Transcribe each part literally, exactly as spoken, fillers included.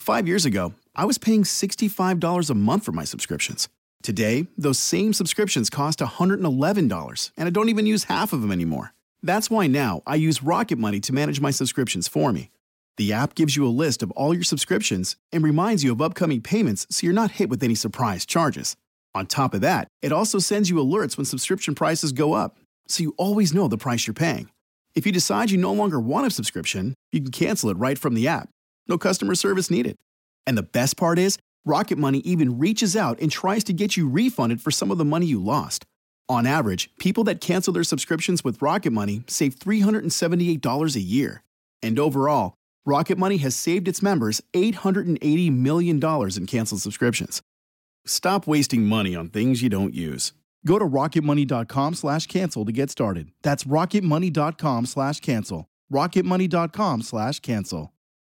Five years ago, I was paying sixty-five dollars a month for my subscriptions. Today, those same subscriptions cost one hundred eleven dollars, and I don't even use half of them anymore. That's why now I use Rocket Money to manage my subscriptions for me. The app gives you a list of all your subscriptions and reminds you of upcoming payments so you're not hit with any surprise charges. On top of that, it also sends you alerts when subscription prices go up, so you always know the price you're paying. If you decide you no longer want a subscription, you can cancel it right from the app. No customer service needed. And the best part is, Rocket Money even reaches out and tries to get you refunded for some of the money you lost. On average, people that cancel their subscriptions with Rocket Money save three hundred seventy-eight dollars a year. And overall, Rocket Money has saved its members eight hundred eighty million dollars in canceled subscriptions. Stop wasting money on things you don't use. Go to rocketmoney.com slash cancel to get started. That's rocketmoney.com slash cancel. rocketmoney.com slash cancel.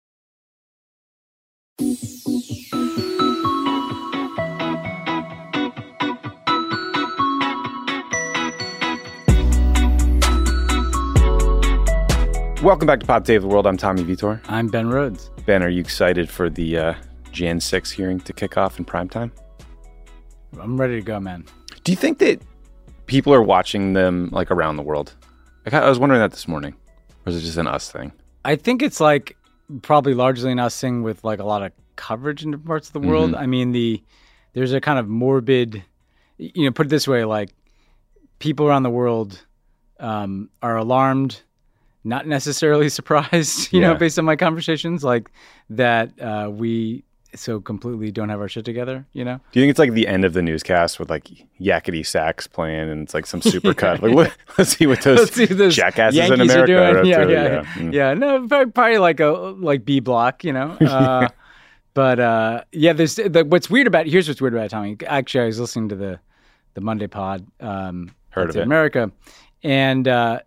Welcome back to Pod Save the World. I'm Tommy Vitor. I'm Ben Rhodes. Ben, are you excited for the uh, January sixth hearing to kick off in primetime? I'm ready to go, man. Do you think that people are watching them like around the world? Like, I was wondering that this morning. Or is it just an us thing? I think it's like probably largely an us thing with like a lot of coverage in different parts of the world. Mm-hmm. I mean, the there's a kind of morbid, you know, put it this way, like people around the world um, are alarmed, not necessarily surprised, you yeah. know, based on my conversations, like that uh, we so completely don't have our shit together, you know? Do you think it's like the end of the newscast with like yakety sax playing and it's like some super cut? Like, what, let's see what those, see those jackasses Yankees in America are doing. are Yeah, up to. yeah, Yeah, yeah. Mm. yeah. No, probably, probably like a like B block, you know? Uh, but uh, yeah, there's the, what's weird about, here's what's weird about it, Tommy. Actually, I was listening to the, the Monday pod. Um, Heard of it. America. And uh,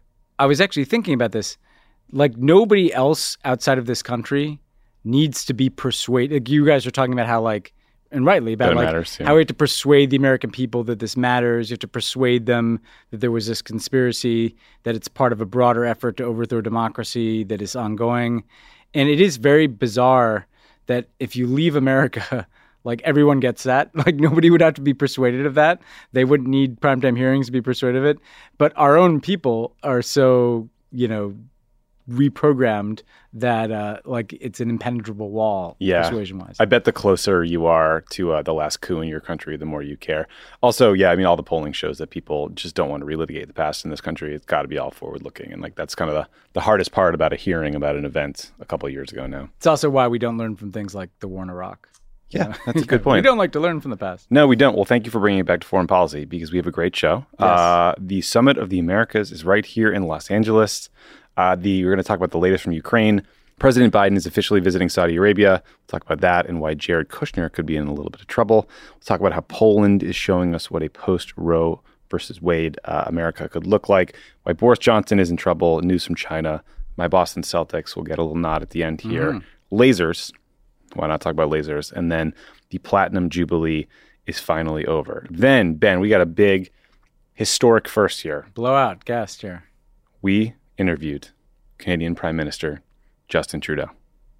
I was actually thinking about this. Like nobody else outside of this country needs to be persuaded. Like you guys are talking about how like, and rightly about that like matters, yeah. how we have to persuade the American people that this matters. You have to persuade them that there was this conspiracy, that it's part of a broader effort to overthrow democracy that is ongoing. And it is very bizarre that if you leave America, like everyone gets that. Like nobody would have to be persuaded of that. They wouldn't need primetime hearings to be persuaded of it. But our own people are so, you know, reprogrammed that uh, like it's an impenetrable wall, yeah. persuasion-wise. I bet the closer you are to uh, the last coup in your country, the more you care. Also, yeah, I mean, all the polling shows that people just don't want to relitigate the past in this country. It's got to be all forward-looking, and like that's kind of the, the hardest part about a hearing about an event a couple of years ago now. It's also why we don't learn from things like the war in Iraq. Yeah, you know? that's a good point. We don't like to learn from the past. No, we don't. Well, thank you for bringing it back to foreign policy because we have a great show. Yes. Uh, the Summit of the Americas is right here in Los Angeles. Uh, the, we're going to talk about the latest from Ukraine. President Biden is officially visiting Saudi Arabia. We'll talk about that and why Jared Kushner could be in a little bit of trouble. We'll talk about how Poland is showing us what a post-Roe versus Wade uh, America could look like, why Boris Johnson is in trouble, news from China. My Boston Celtics will get a little nod at the end here. Mm-hmm. Lasers. Why not talk about lasers? And then the Platinum Jubilee is finally over. Then, Ben, we got a big historic first here. Blowout, gassed here. We interviewed Canadian Prime Minister Justin Trudeau.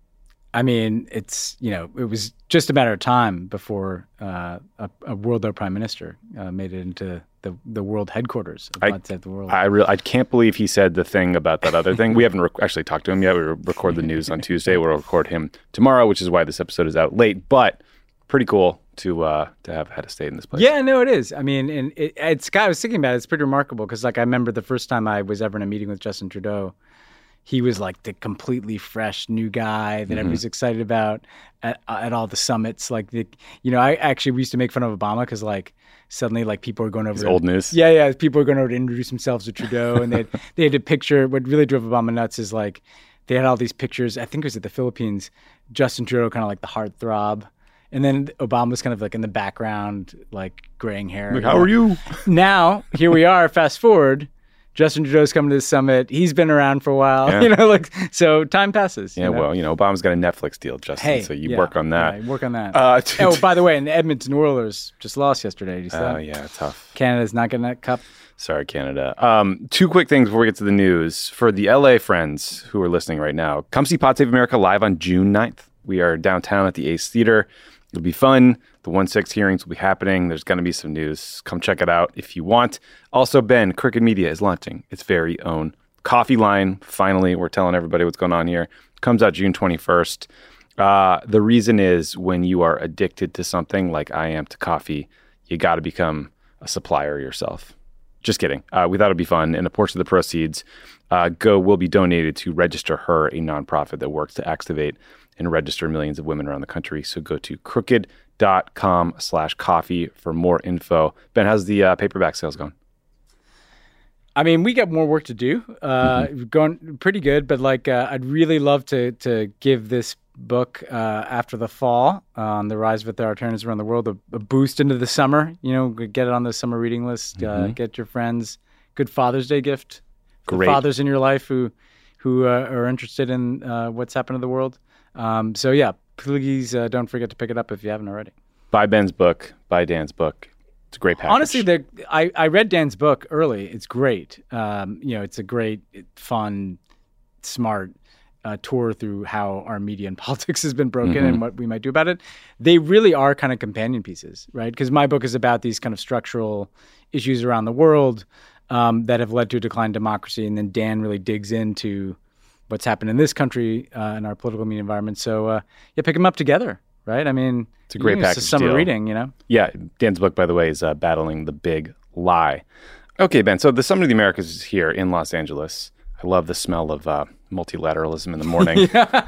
I mean, it's, you know, it was just a matter of time before uh, a, a world prime minister uh, made it into the, the world headquarters of Pod Save the World. I, re- I can't believe he said the thing about that other thing. We haven't rec- actually talked to him yet. We record the news on Tuesday. We'll record him tomorrow, which is why this episode is out late. But pretty cool to uh, to have had a stay in this place. Yeah, no, it is. I mean, and it, it's I was thinking about it. It's pretty remarkable because, like, I remember the first time I was ever in a meeting with Justin Trudeau, he was like the completely fresh new guy that mm-hmm. everybody's excited about at, at all the summits. Like, the, you know, I actually we used to make fun of Obama because, like, suddenly, like, people were going over. It's old news. Yeah, yeah. People were going over to introduce themselves to Trudeau, and they they had a picture. What really drove Obama nuts is like they had all these pictures. I think it was at the Philippines. Justin Trudeau, kind of like the heartthrob. And then Obama's kind of like in the background, like graying hair. Like, how know? Are you? Now, here we are, fast forward. Justin Trudeau's coming to the summit. He's been around for a while. Yeah. You know, like so time passes. Yeah, you know? well, you know, Obama's got a Netflix deal, Justin, hey, so you yeah, work on that. Yeah, work on that. Uh, oh, by the way, and the Edmonton Oilers just lost yesterday. You Oh, uh, yeah, tough. Canada's not getting that cup. Sorry, Canada. Um, two quick things before we get to the news. For the L A friends who are listening right now, come see Pod Save America live on June ninth. We are downtown at the Ace Theater. It'll be fun. The one six hearings will be happening. There's going to be some news. Come check it out if you want. Also, Ben, Crooked Media is launching its very own coffee line. Finally, we're telling everybody what's going on here. It comes out June twenty-first. Uh, the reason is when you are addicted to something like I am to coffee, you got to become a supplier yourself. Just kidding. Uh, we thought it'd be fun. And a portion of the proceeds uh, go will be donated to Register Her, a nonprofit that works to activate and register millions of women around the country. So go to crooked.com slash coffee for more info. Ben, how's the uh, paperback sales going? I mean, we got more work to do. Uh, mm-hmm. Going pretty good, but like uh, I'd really love to to give this book uh, after the fall on um, the rise of authoritarianism around the world a, a boost into the summer. You know, get it on the summer reading list. Mm-hmm. Uh, get your friends. Good Father's Day gift. Great. The fathers in your life who who uh, are interested in uh, what's happened to the world. Um, so yeah, please uh, don't forget to pick it up if you haven't already. Buy Ben's book. Buy Dan's book. It's a great package. Honestly, I, I read Dan's book early. It's great. Um, you know, it's a great, fun, smart uh, tour through how our media and politics has been broken mm-hmm. and what we might do about it. They really are kind of companion pieces, right? Because my book is about these kind of structural issues around the world um, that have led to a decline in democracy. And then Dan really digs into what's happened in this country uh, and our political media environment. So uh, yeah, pick them up together, right? I mean, it's a great package. It's a summer deal. reading, you know? Yeah. Dan's book, by the way, is uh, Battling the Big Lie. Okay, Ben. So the Summit of the Americas is here in Los Angeles. I love the smell of uh, multilateralism in the morning.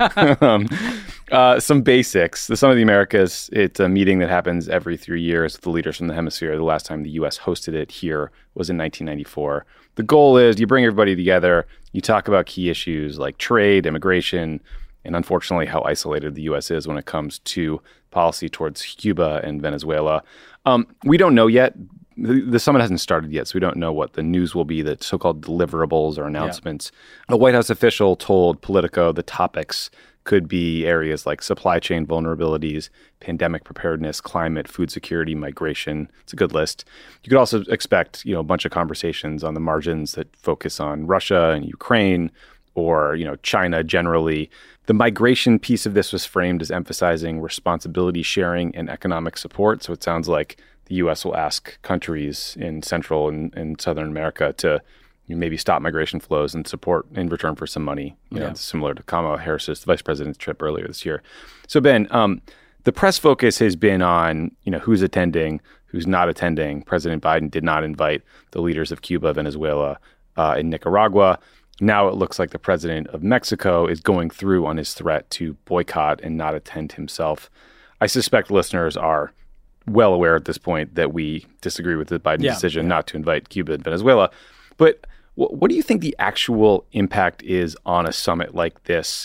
um, uh, some basics. The Summit of the Americas, it's a meeting that happens every three years with the leaders from the hemisphere. The last time the U S hosted it here was in nineteen ninety-four. The goal is you bring everybody together, you talk about key issues like trade, immigration, and unfortunately how isolated the U S is when it comes to policy towards Cuba and Venezuela. Um, we don't know yet. The, the summit hasn't started yet, so we don't know what the news will be, the so-called deliverables or announcements. Yeah. A White House official told Politico the topics could be areas like supply chain vulnerabilities, pandemic preparedness, climate, food security, migration. It's a good list. You could also expect, you know, a bunch of conversations on the margins that focus on Russia and Ukraine or, you know, China generally. The migration piece of this was framed as emphasizing responsibility sharing and economic support. So it sounds like the U S will ask countries in Central and, and Southern America to you know, maybe stop migration flows and support in return for some money, you yeah. know, similar to Kamala Harris's, the vice president's trip earlier this year. So Ben, um, the press focus has been on, you know, who's attending, who's not attending. President Biden did not invite the leaders of Cuba, Venezuela, uh, and Nicaragua. Now it looks like the president of Mexico is going through on his threat to boycott and not attend himself. I suspect listeners are well aware at this point that we disagree with the Biden yeah, decision yeah. not to invite Cuba and Venezuela. But w- what do you think the actual impact is on a summit like this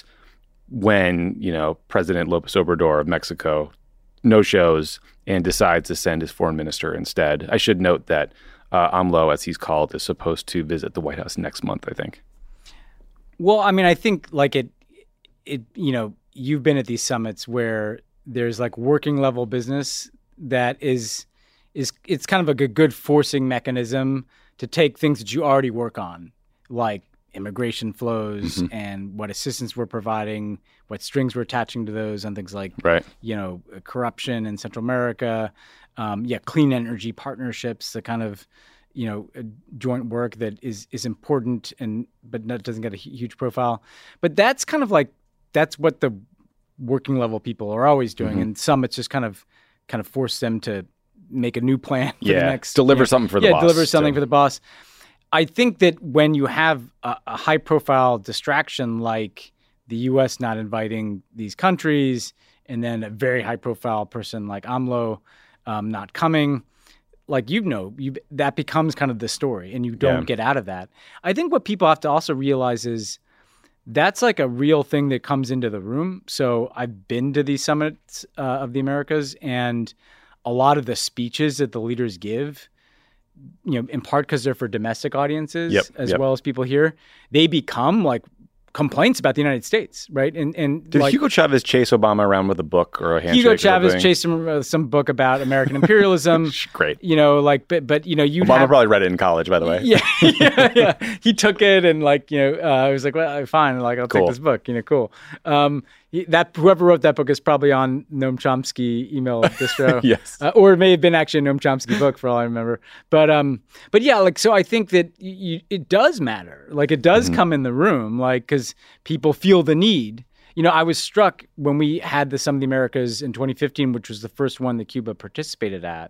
when, you know, President Lopez Obrador of Mexico no-shows and decides to send his foreign minister instead? I should note that uh, AMLO, as he's called, is supposed to visit the White House next month, I think. Well, I mean, I think like it, it, you know, you've been at these summits where there's like working level business that is, is it's kind of like a good forcing mechanism to take things that you already work on, like immigration flows mm-hmm. and what assistance we're providing, what strings we're attaching to those, and things like, right. you know, corruption in Central America, um, yeah, clean energy partnerships, the kind of, you know, joint work that is is important and but not, doesn't get a huge profile. But that's kind of like that's what the working level people are always doing, mm-hmm. and summits just kind of kind of force them to make a new plan for yeah, the next deliver you know, something for the yeah, boss. Yeah, deliver something so. for the boss. I think that when you have a, a high profile distraction like the U S not inviting these countries, and then a very high profile person like AMLO um, not coming, like, you know, you, that becomes kind of the story and you don't yeah. get out of that. I think what people have to also realize is that's like a real thing that comes into the room. So I've been to these summits uh, of the Americas, and a lot of the speeches that the leaders give, you know, in part because they're for domestic audiences yep, as yep. well as people here, they become like complaints about the United States, right? And and did like, Hugo Chavez chase Obama around with a book or a handshake? Hugo Chavez chased him with some book about American imperialism. Great, you know, like, but but you know, you Obama have, probably read it in college, by the way. Yeah, yeah, yeah. He took it and like, you know, uh, I was like, well, fine, like I'll cool. take this book, you know, cool. Um, he, that whoever wrote that book is probably on Noam Chomsky email distro. Yes. Uh, or it may have been actually a Noam Chomsky book for all I remember. But um, but yeah, like, so I think that y- it does matter. Like, it does mm-hmm. come in the room, like, because people feel the need. You know, I was struck when we had the Summit of the Americas in twenty fifteen, which was the first one that Cuba participated at.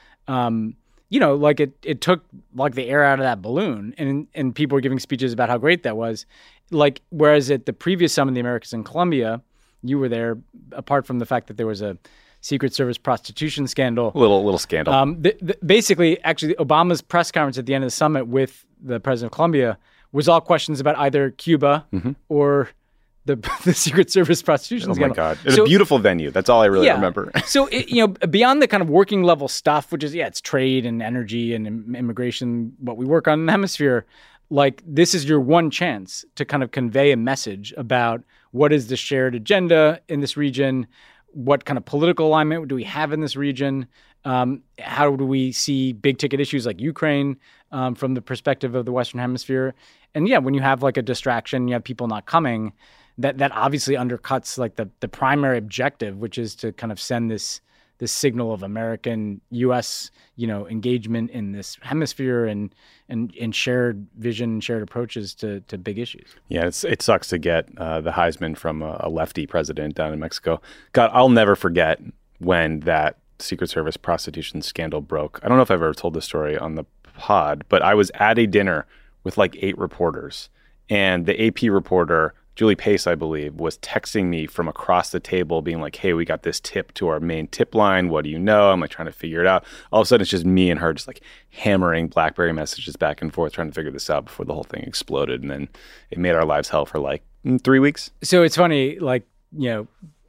Um, you know, like it, it took like the air out of that balloon, and and people were giving speeches about how great that was. Like, whereas at the previous Summit of the Americas in Colombia, you were there, apart from the fact that there was a Secret Service prostitution scandal. Little little scandal. Um, the, the, basically, actually, Obama's press conference at the end of the summit with the president of Colombia was all questions about either Cuba mm-hmm. or the the Secret Service prostitution oh scandal. Oh my God. It's so, a beautiful venue. That's all I really yeah. remember. So, it, you know, beyond the kind of working level stuff, which is, yeah, it's trade and energy and immigration, what we work on in the hemisphere, like, this is your one chance to kind of convey a message about what is the shared agenda in this region, what kind of political alignment do we have in this region, um, how do we see big ticket issues like Ukraine um, from the perspective of the Western Hemisphere. And yeah, when you have like a distraction, you have people not coming, that that obviously undercuts like the the primary objective, which is to kind of send this this signal of American U S you know engagement in this hemisphere and and and shared vision, shared approaches to to big issues. Yeah, it's, it sucks to get uh, the Heisman from a, a lefty president down in Mexico. God, I'll never forget when that Secret Service prostitution scandal broke. I don't know if I've ever told this story on the pod, but I was at a dinner with like eight reporters, and the A P reporter, Julie Pace, I believe, was texting me from across the table being like, hey, we got this tip to our main tip line. What do you know? I'm like trying to figure it out. All of a sudden, it's just me and her just like hammering BlackBerry messages back and forth, trying to figure this out before the whole thing exploded. And then it made our lives hell for like three weeks. So it's funny, like, you know,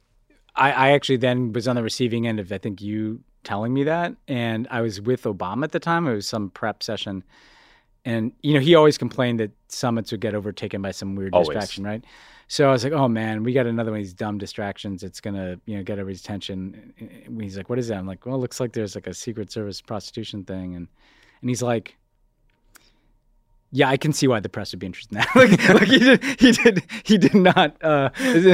I, I actually then was on the receiving end of, I think, you telling me that. And I was with Obama at the time. It was some prep session. And, you know, he always complained that summits would get overtaken by some weird always. distraction, right? So I was like, oh, man, we got another one of these dumb distractions. It's going to, you know, get everybody's attention. And he's like, what is that? I'm like, well, it looks like there's like a Secret Service prostitution thing. And and he's like, yeah, I can see why the press would be interested in that. like, like he did, he did, he did not, uh,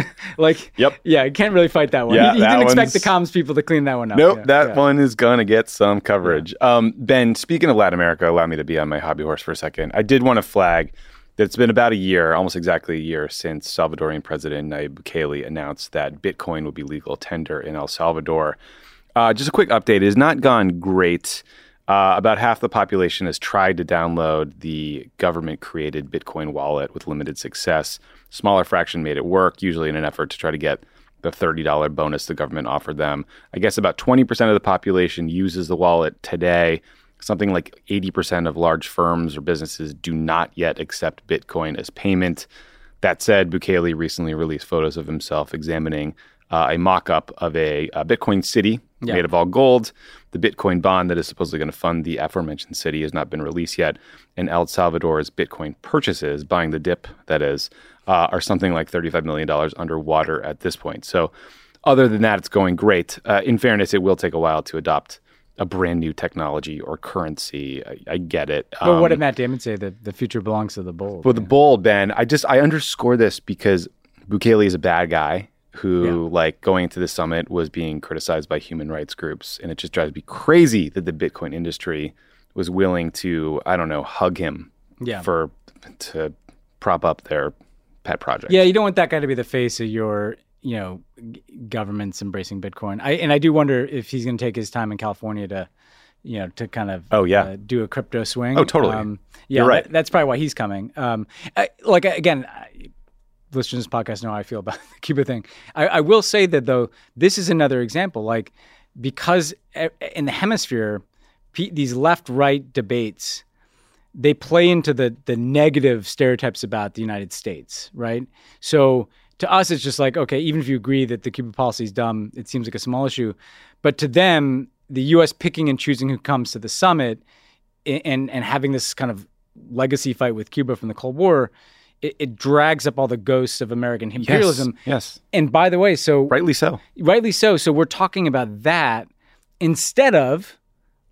like, yep. yeah, I can't really fight that one. Yeah, he he that didn't expect one's... the comms people to clean that one up. Nope, yeah, that yeah. one is going to get some coverage. Yeah. Um, Ben, speaking of Latin America, allow me to be on my hobby horse for a second. I did want to flag that it's been about a year, almost exactly a year, since Salvadorian President Nayib Bukele announced that Bitcoin would be legal tender in El Salvador. Uh, just a quick update. It has not gone great. Uh, about half the population has tried to download the government-created Bitcoin wallet with limited success. Smaller fraction made it work, usually in an effort to try to get the thirty dollars bonus the government offered them. I guess about twenty percent of the population uses the wallet today. Something like eighty percent of large firms or businesses do not yet accept Bitcoin as payment. That said, Bukele recently released photos of himself examining Uh, a mock-up of a, a Bitcoin city yeah. made of all gold. The Bitcoin bond that is supposedly going to fund the aforementioned city has not been released yet. And El Salvador's Bitcoin purchases, buying the dip, that is, uh, are something like thirty-five million dollars underwater at this point. So other than that, it's going great. Uh, in fairness, it will take a while to adopt a brand new technology or currency. I, I get it. But um, what did um, Matt Damon say? That the future belongs to the bold. Well, yeah. the bold, Ben, I just, I underscore this because Bukele is a bad guy who, yeah. like, going into the summit was being criticized by human rights groups. And it just drives me crazy that the Bitcoin industry was willing to, I don't know, hug him yeah. for to prop up their pet project. Yeah, you don't want that guy to be the face of your, you know, g- governments embracing Bitcoin. I And I do wonder if he's going to take his time in California to, you know, to kind of oh, yeah. uh, do a crypto swing. Oh, totally. Um, yeah, You're right. That, that's probably why he's coming. Um, I, like, again, I, listeners to this podcast know how I feel about the Cuba thing. I, I will say that, though, this is another example. Like, because in the hemisphere, these left-right debates, they play into the the negative stereotypes about the United States, right? So to us, it's just like, okay, even if you agree that the Cuba policy is dumb, it seems like a small issue. But to them, the U S picking and choosing who comes to the summit and and having this kind of legacy fight with Cuba from the Cold War, It, it drags up all the ghosts of American imperialism. Yes, yes. And by the way, so... Rightly so. Rightly so. So we're talking about that instead of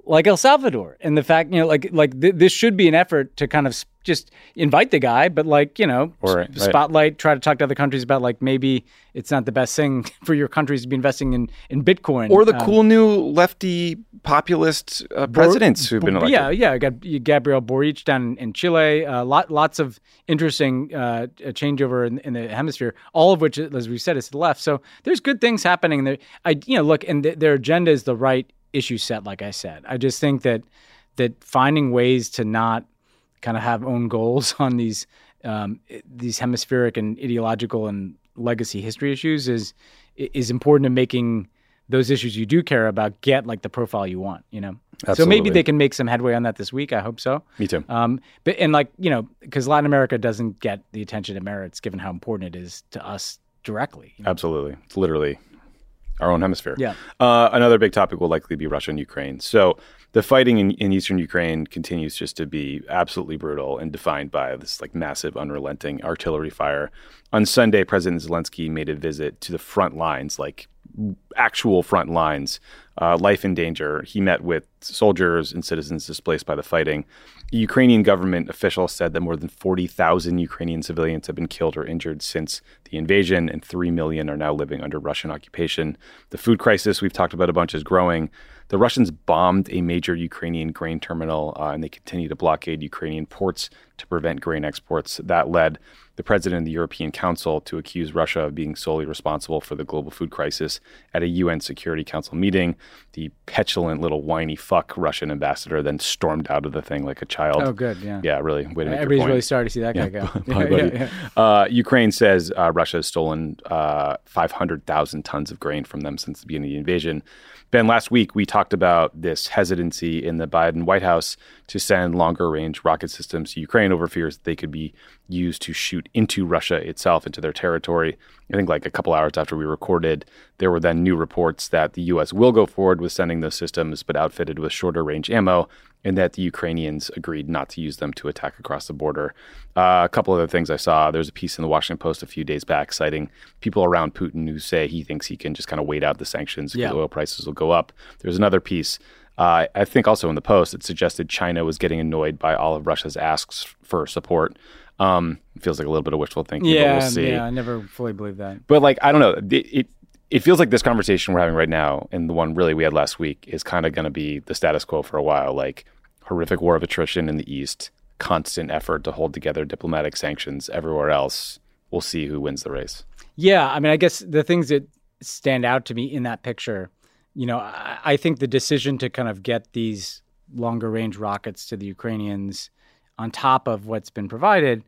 like El Salvador. And the fact, you know, like like th- this should be an effort to kind of s- just invite the guy, but like, you know, Or, s- right. spotlight, try to talk to other countries about like maybe it's not the best thing for your countries to be investing in, in Bitcoin. Or the Um, cool new lefty populist uh, presidents who've been Bo- elected. Yeah, yeah. I got Gabriel Boric down in, in Chile. Uh, lot, lots of interesting uh, changeover in, in the hemisphere. All of which, as we said, is to the left. So there's good things happening there. I, you know, look, and th- their agenda is the right issue set. Like I said, I just think that that finding ways to not kind of have own goals on these um, these hemispheric and ideological and legacy history issues is is important to making those issues you do care about get like the profile you want, you know? So Absolutely. maybe they can make some headway on that this week. I hope so. Me too. Um, but, and like, you know, because Latin America doesn't get the attention it merits given how important it is to us directly. You know? Absolutely. It's literally our own hemisphere. Yeah. Uh, another big topic will likely be Russia and Ukraine. So the fighting in, in eastern Ukraine continues just to be absolutely brutal and defined by this like massive, unrelenting artillery fire. On Sunday, President Zelensky made a visit to the front lines, like actual front lines, uh, life in danger. He met with soldiers and citizens displaced by the fighting. The Ukrainian government officials said that more than forty thousand Ukrainian civilians have been killed or injured since the invasion, and three million are now living under Russian occupation. The food crisis we've talked about a bunch is growing. The Russians bombed a major Ukrainian grain terminal, uh, and they continue to blockade Ukrainian ports to prevent grain exports. That led the president of the European Council to accuse Russia of being solely responsible for the global food crisis at a U N Security Council meeting. The petulant little whiny fuck Russian ambassador then stormed out of the thing like a child. Oh, good. Yeah. Yeah, really. Way to make your Everybody's point. really sorry to see that guy go. Bye, Yeah, buddy. yeah, yeah. Uh, Ukraine says uh, Russia has stolen uh, five hundred thousand tons of grain from them since the beginning of the invasion. Ben, last week we talked about this hesitancy in the Biden White House to send longer-range rocket systems to Ukraine over fears that they could be used to shoot into Russia itself, into their territory. I think like a couple hours after we recorded, there were then new reports that the U S will go forward with sending those systems, but outfitted with shorter-range ammo, and that the Ukrainians agreed not to use them to attack across the border. Uh, a couple other things I saw. There's a piece in the Washington Post a few days back citing people around Putin who say he thinks he can just kind of wait out the sanctions because Yeah. oil prices will go up. There's another piece, uh, I think also in the Post, that suggested China was getting annoyed by all of Russia's asks for support. Um, it feels like a little bit of wishful thinking, but Yeah, we'll see. yeah, I never fully believed that. But like, I don't know. It, it it feels like this conversation we're having right now, and the one really we had last week, is kind of going to be the status quo for a while. Like horrific war of attrition in the East, constant effort to hold together diplomatic sanctions everywhere else. We'll see who wins the race. Yeah, I mean, I guess the things that stand out to me in that picture, you know, I, I think the decision to kind of get these longer range rockets to the Ukrainians on top of what's been provided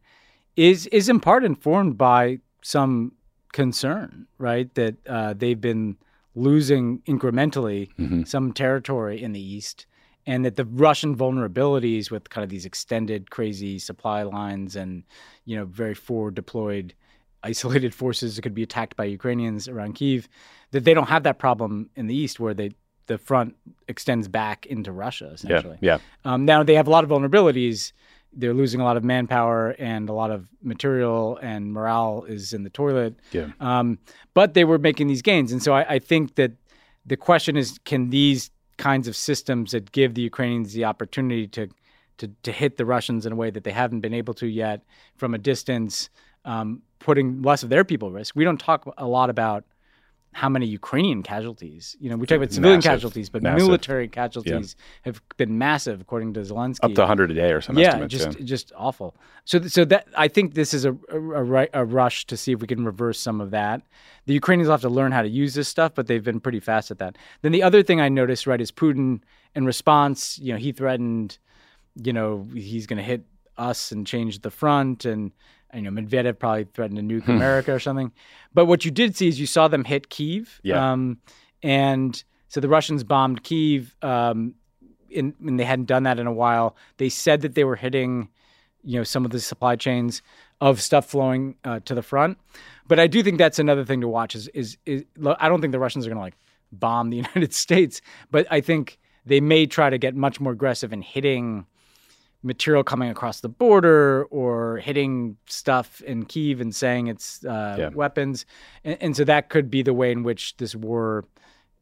is is in part informed by some concern, right? That uh, they've been losing incrementally Mm-hmm. some territory in the East, and that the Russian vulnerabilities with kind of these extended crazy supply lines and, you know, very forward deployed isolated forces that could be attacked by Ukrainians around Kyiv, that they don't have that problem in the East where they the front extends back into Russia, essentially. Yeah, Um, now, they have a lot of vulnerabilities. They're losing a lot of manpower and a lot of material, and morale is in the toilet. yeah, Um, but they were making these gains. And so I, I think that the question is, can these kinds of systems that give the Ukrainians the opportunity to, to, to hit the Russians in a way that they haven't been able to yet from a distance, um, putting less of their people at risk? We don't talk a lot about how many Ukrainian casualties. You know, we talk about civilian Massive. casualties, but Massive. military casualties have been massive, according to Zelensky. up to one hundred a day or some Yeah, estimates. just yeah. just awful. So th- so that I think this is a a, a ri- a rush to see if we can reverse some of that. The Ukrainians will have to learn how to use this stuff, but they've been pretty fast at that. Then the other thing I noticed, right, is Putin in response. You know, he threatened, you know, he's going to hit us and change the front, and you know, Medvedev probably threatened to nuke America or something. But what you did see is you saw them hit Kyiv. Yeah. Um, and so the Russians bombed Kyiv, um, in, and they hadn't done that in a while. They said that they were hitting, you know, some of the supply chains of stuff flowing uh, to the front. But I do think that's another thing to watch is, is, is I don't think the Russians are going to like bomb the United States, but I think they may try to get much more aggressive in hitting material coming across the border or hitting stuff in Kyiv and saying it's uh, Yeah. weapons. And, and so that could be the way in which this war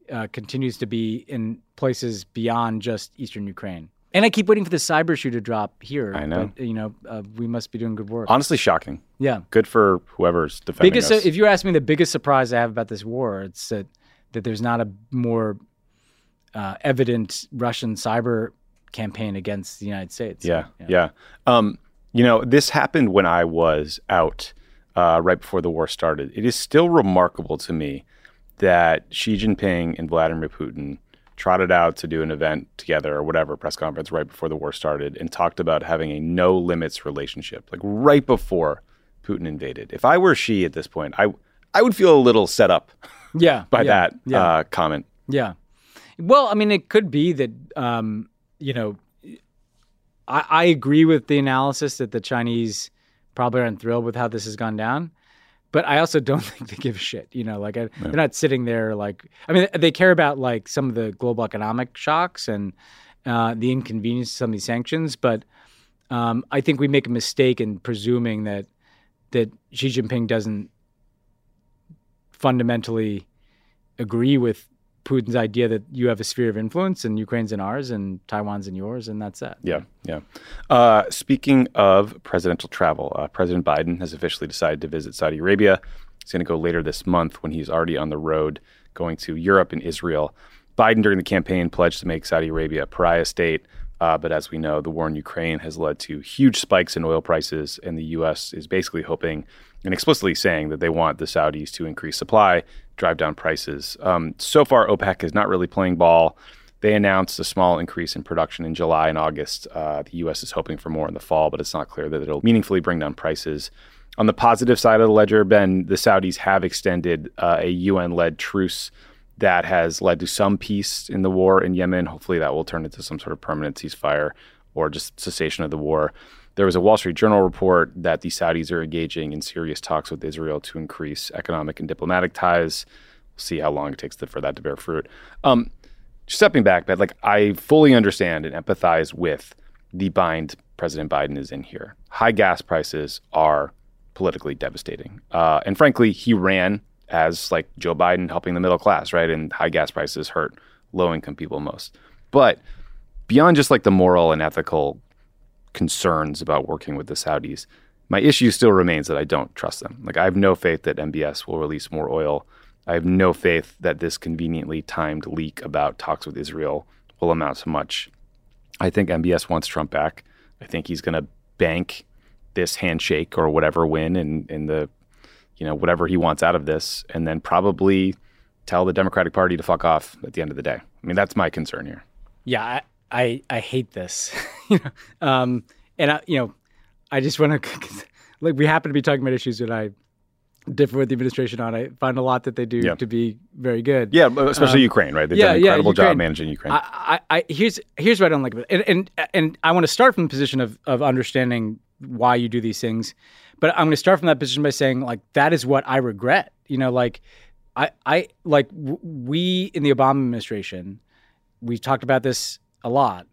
uh, continues to be in places beyond just eastern Ukraine. And I keep waiting for the cyber shoe to drop here. I know. But, you know, uh, we must be doing good work. Honestly, shocking. Yeah. Good for whoever's defending biggest, us. If you ask me the biggest surprise I have about this war, it's that, that there's not a more uh, evident Russian cyber campaign against the United States. Yeah, yeah. yeah. Um, you know, this happened when I was out uh, right before the war started. It is still remarkable to me that Xi Jinping and Vladimir Putin trotted out to do an event together or whatever, press conference right before the war started, and talked about having a no limits relationship, like right before Putin invaded. If I were Xi at this point, I I would feel a little set up yeah, by yeah, that yeah. Uh, comment. Yeah. Well, I mean, it could be that, um, you know, I, I agree with the analysis that the Chinese probably aren't thrilled with how this has gone down. But I also don't think they give a shit, you know, like I, yeah. they're not sitting there like, I mean, they care about like some of the global economic shocks and uh, the inconvenience of some of these sanctions. But um, I think we make a mistake in presuming that that Xi Jinping doesn't fundamentally agree with Putin's idea that you have a sphere of influence and Ukraine's in ours and Taiwan's in yours, and that's that. Yeah, yeah. Uh, speaking of presidential travel, uh, President Biden has officially decided to visit Saudi Arabia. He's going to go later this month when he's already on the road going to Europe and Israel. Biden, during the campaign, pledged to make Saudi Arabia a pariah state. Uh, but as we know, the war in Ukraine has led to huge spikes in oil prices, and the U S is basically hoping and explicitly saying that they want the Saudis to increase supply, drive down prices. Um, so far, OPEC is not really playing ball. They announced a small increase in production in July and August. Uh, the U S is hoping for more in the fall, but it's not clear that it'll meaningfully bring down prices. On the positive side of the ledger, Ben, the Saudis have extended uh, a U N-led truce that has led to some peace in the war in Yemen. Hopefully that will turn into some sort of permanent ceasefire or just cessation of the war. There was a Wall Street Journal report that the Saudis are engaging in serious talks with Israel to increase economic and diplomatic ties. We'll see how long it takes to, for that to bear fruit. Um, stepping back, but like I fully understand and empathize with the bind President Biden is in here. High gas prices are politically devastating. Uh, and frankly, he ran as like Joe Biden helping the middle class, right? And high gas prices hurt low-income people most. But beyond just like the moral and ethical concerns about working with the Saudis, my issue still remains that I don't trust them. Like I have no faith that M B S will release more oil. I have no faith that this conveniently timed leak about talks with Israel will amount to much. I think M B S wants Trump back. I think he's going to bank this handshake or whatever win in, in the you know, whatever he wants out of this, and then probably tell the Democratic Party to fuck off at the end of the day. I mean, that's my concern here. Yeah, I I, I hate this. you know, um, and I, you know, I just want to like we happen to be talking about issues that I differ with the administration on. I find a lot that they do yeah. to be very good. Yeah, especially um, Ukraine, right? They've yeah, done an incredible yeah, job managing Ukraine. I, I, I here's here's what I don't like about it, and and and I want to start from the position of of understanding why you do these things. But I'm going to start from that position by saying, like, that is what I regret. You know, like, I, I like w- we in the Obama administration, we've talked about this a lot.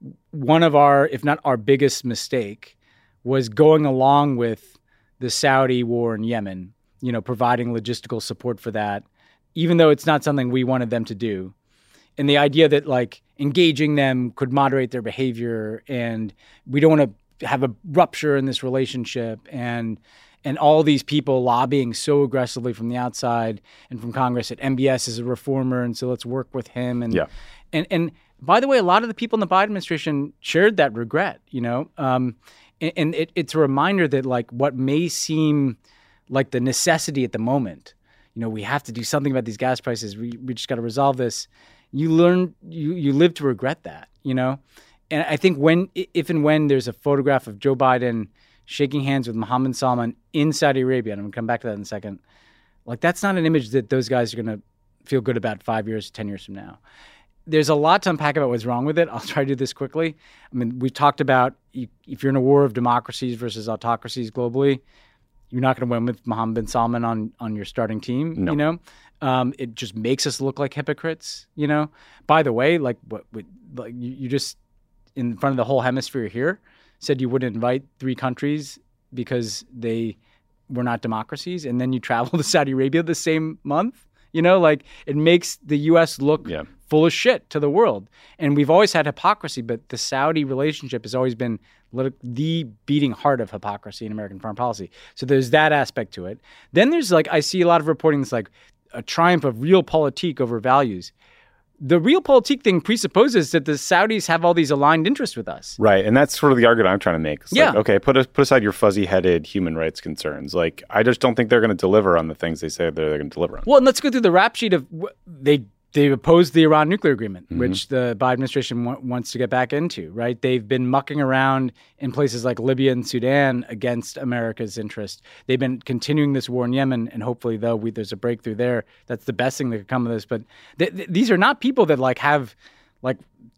One of our, if not our biggest mistake, was going along with the Saudi war in Yemen. You know, providing logistical support for that, even though it's not something we wanted them to do. And the idea that like engaging them could moderate their behavior, and we don't want to have a rupture in this relationship, and and all these people lobbying so aggressively from the outside and from Congress that M B S is a reformer, and so let's work with him. And yeah. and and by the way, a lot of the people in the Biden administration shared that regret, you know, um, and, and it, it's a reminder that like what may seem like the necessity at the moment, you know, we have to do something about these gas prices. We we just got to resolve this. You learn, you you live to regret that, you know. And I think when, if and when there's a photograph of Joe Biden shaking hands with Mohammed Salman in Saudi Arabia, and I'm going to come back to that in a second, like that's not an image that those guys are going to feel good about five years, ten years from now. There's a lot to unpack about what's wrong with it. I'll try to do this quickly. I mean, we talked about if you're in a war of democracies versus autocracies globally, you're not going to win with Mohammed bin Salman on, on your starting team, no. you know? Um, it just makes us look like hypocrites, you know? By the way, like what, what like you, you just, in front of the whole hemisphere here, said you wouldn't invite three countries because they were not democracies, and then you travel to Saudi Arabia the same month You know, like it makes the U S look Yeah. full of shit to the world. And we've always had hypocrisy, but the Saudi relationship has always been lit- the beating heart of hypocrisy in American foreign policy. So there's that aspect to it. Then there's like, I see a lot of reporting that's like a triumph of realpolitik over values. The realpolitik thing presupposes that the Saudis have all these aligned interests with us. Right. And that's sort of the argument I'm trying to make. It's Yeah. like, okay, put, a, put aside your fuzzy-headed human rights concerns. Like, I just don't think they're going to deliver on the things they say they're, they're going to deliver on. Well, and let's go through the rap sheet of wh- they they opposed the Iran nuclear agreement, mm-hmm. which the Biden administration w- wants to get back into, right? They've been mucking around in places like Libya and Sudan against America's interest. They've been continuing this war in Yemen, and hopefully, though, we, there's a breakthrough there. That's the best thing that could come of this. But th- th- these are not people that like have like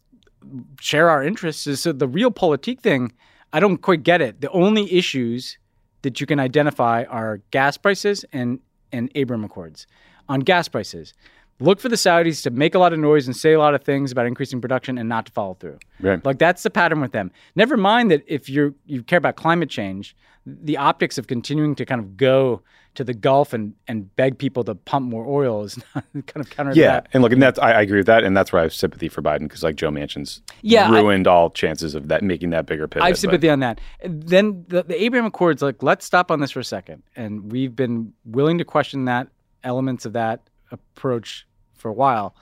share our interests. So the realpolitik thing, I don't quite get it. The only issues that you can identify are gas prices and and Abraham Accords. On gas prices, look for the Saudis to make a lot of noise and say a lot of things about increasing production and not to follow through. Right. Like that's the pattern with them. Never mind that if you're you care about climate change, the optics of continuing to kind of go to the Gulf and, and beg people to pump more oil is not kind of counter Yeah, that. and look, and that's I, I agree with that, and that's where I have sympathy for Biden because, like Joe Manchin's Yeah, ruined I, all chances of that making that bigger pivot. I have sympathy but. on that. Then the, the Abraham Accords, like let's stop on this for a second, and we've been willing to question that elements of that approach for a while.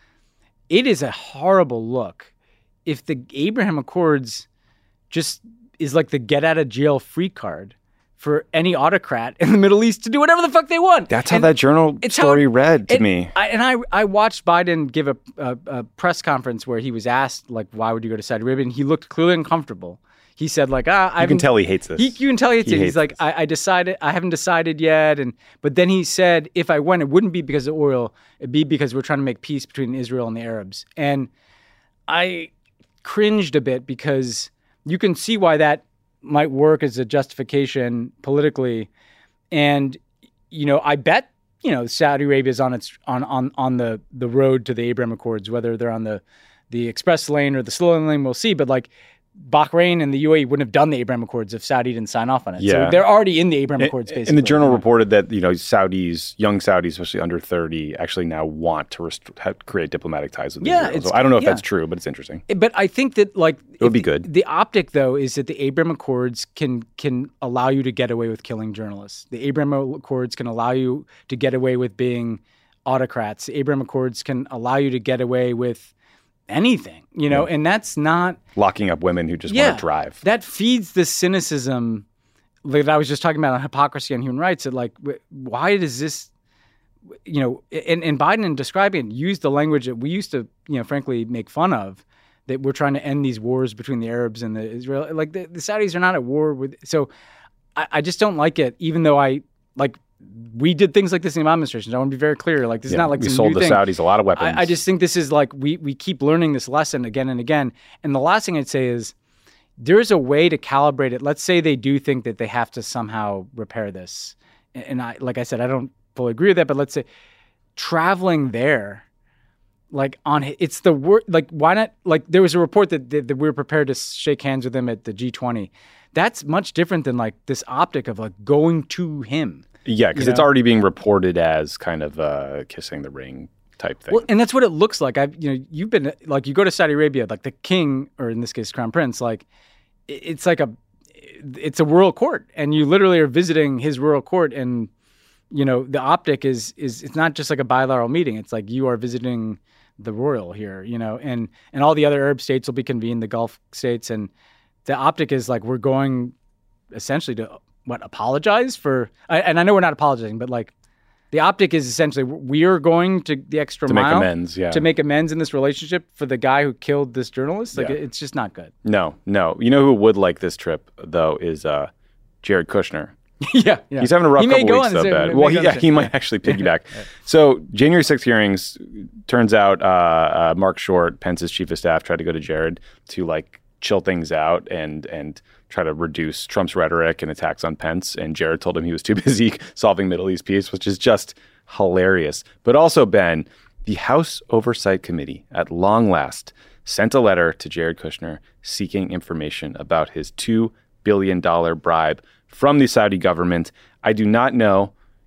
It is a horrible look if the Abraham Accords just is like the get out of jail free card for any autocrat in the Middle East to do whatever the fuck they want. That's how and that journal story it, read to it, me. I, and I I watched Biden give a, a, a press conference where he was asked, like, why would you go to Saudi Arabia? And he looked clearly uncomfortable. He said, like, ah, I You can tell he hates this. He, you can tell he hates he it. Hates He's like, I, I decided, I haven't decided yet. And but then he said, if I went, it wouldn't be because of oil. It'd be because we're trying to make peace between Israel and the Arabs. And I cringed a bit because you can see why that might work as a justification politically. And, you know, I bet, you know, Saudi Arabia is on its on on on the the road to the Abraham Accords, whether they're on the the express lane or the slow lane, we'll see. But like Bahrain and the U A E wouldn't have done the Abraham Accords if Saudi didn't sign off on it. Yeah. So they're already in the Abraham Accords, basically. And the journal reported that, you know, Saudis, young Saudis, especially under thirty, actually now want to rest- have, create diplomatic ties with Yeah, Israel. it's- So I don't know if yeah. that's true, but it's interesting. But I think that, like... It would if be the- good. The optic, though, is that the Abraham Accords can can allow you to get away with killing journalists. The Abraham Accords can allow you to get away with being autocrats. The Abraham Accords can allow you to get away with anything, you know, Yeah. and that's not... Locking up women who just Yeah, want to drive. that feeds the cynicism like I was just talking about on hypocrisy on human rights. That like, wh- why does this, you know, and, and Biden in describing it used the language that we used to, you know, frankly make fun of, that we're trying to end these wars between the Arabs and the Israel. Like the, the Saudis are not at war with. So I, I just don't like it, even though I like. We did things like this in the Obama administration. I want to be very clear. Like this Yeah, is not like we some sold new the thing. Saudis a lot of weapons. I, I just think this is like we we keep learning this lesson again and again. And the last thing I'd say is there is a way to calibrate it. Let's say they do think that they have to somehow repair this. And I, like I said, I don't fully agree with that. But let's say traveling there, like on it's the word. Like why not? Like there was a report that, that that we were prepared to shake hands with them at the G twenty. That's much different than like this optic of like going to him. Yeah, because You it's know? already being reported as kind of uh, kissing the ring type thing. Well, and that's what it looks like. I've, you know, you've been like, you go to Saudi Arabia, like the king, or in this case, crown prince, like it- it's like a, it's a royal court, and you literally are visiting his royal court, and you know the optic is is it's not just like a bilateral meeting. It's like you are visiting the royal here, you know, and and all the other Arab states will be convened, the Gulf states, and the optic is like we're going essentially to what apologize for, I- and I know we're not apologizing, but like the optic is essentially we are going to the extra to make mile amends, yeah. to make amends in this relationship for the guy who killed this journalist. Like Yeah. it's just not good. No, no. You know who would like this trip, though, is uh, Jared Kushner. yeah, yeah. He's having a rough He may couple go weeks, on though, this- bad. may Well, go he, on yeah, this- he might yeah. actually piggyback. So January sixth hearings, turns out uh, uh, Mark Short, Pence's chief of staff, tried to go to Jared to, like, chill things out and and try to reduce Trump's rhetoric and attacks on Pence. And Jared told him he was too busy solving Middle East peace, which is just hilarious. But also, Ben, the House Oversight Committee, at long last, sent a letter to Jared Kushner seeking information about his two billion dollars bribe from the Saudi government. I do not know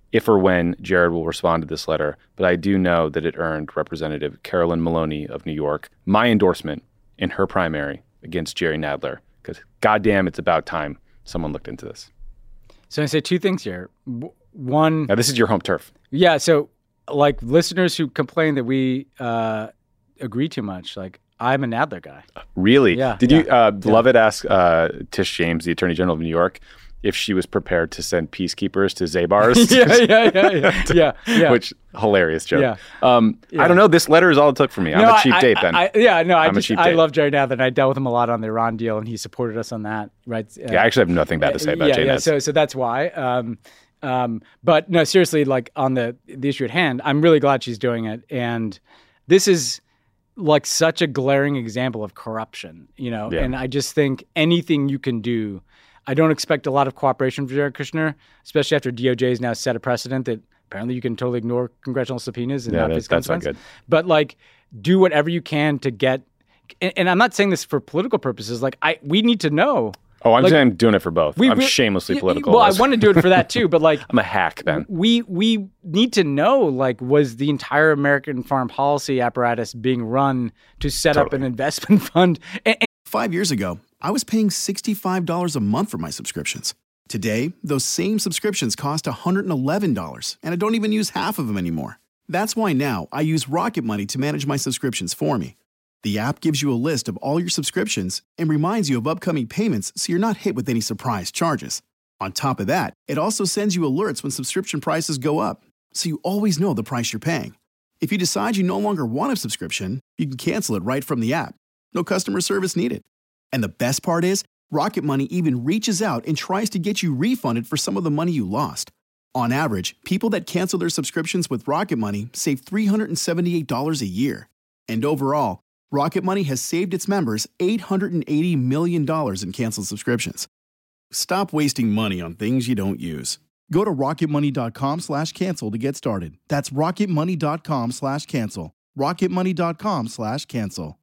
if or when Jared will respond to this letter, but I do know that it earned Representative Carolyn Maloney of New York my endorsement in her primary against Jerry Nadler, because goddamn, it's about time someone looked into this. So I say two things here. One, now this is your home turf. Yeah. So like listeners who complain that we uh, agree too much, like I'm a Nadler guy. Really? Yeah. Did yeah, you, uh, yeah. Lovett ask uh, Tish James, the Attorney General of New York, if she was prepared to send peacekeepers to Zabar's? yeah, yeah, yeah, yeah, yeah, yeah. Which, hilarious joke. Yeah. Um, yeah. I don't know. This letter is all it took for me. I'm no, a cheap I, date, I, Ben. I, yeah, no, I I'm a just, cheap I date. love Jerry Nadler, and I dealt with him a lot on the Iran deal, and he supported us on that, right? Uh, yeah, I actually have nothing bad to say about yeah, Jay yeah, Nez. so, so that's why. Um, um, but no, seriously, like on the, the issue at hand, I'm really glad she's doing it. And this is like such a glaring example of corruption, you know, Yeah. and I just think anything you can do, I don't expect a lot of cooperation from Jared Kushner, especially after D O J has now set a precedent that apparently you can totally ignore congressional subpoenas and Yeah, not that- face that's not consequence. good. But like, do whatever you can to get, and, and I'm not saying this for political purposes. Like, I we need to know. Oh, I'm like, saying I'm doing it for both. we I'm re- shamelessly y- political. Well, I want to do it for that too, but like, I'm a hack, Ben. we we need to know, like, was the entire American foreign policy apparatus being run to set up Totally. an investment fund? And, and Five years ago, I was paying sixty-five dollars a month for my subscriptions. Today, those same subscriptions cost one hundred eleven dollars, and I don't even use half of them anymore. That's why now I use Rocket Money to manage my subscriptions for me. The app gives you a list of all your subscriptions and reminds you of upcoming payments so you're not hit with any surprise charges. On top of that, it also sends you alerts when subscription prices go up, so you always know the price you're paying. If you decide you no longer want a subscription, you can cancel it right from the app. No customer service needed. And the best part is, Rocket Money even reaches out and tries to get you refunded for some of the money you lost. On average, people that cancel their subscriptions with Rocket Money save three hundred seventy-eight dollars a year. And overall, Rocket Money has saved its members eight hundred eighty million dollars in canceled subscriptions. Stop wasting money on things you don't use. Go to rocketmoney.com slash cancel to get started. That's rocketmoney.com slash cancel. rocketmoney.com slash cancel.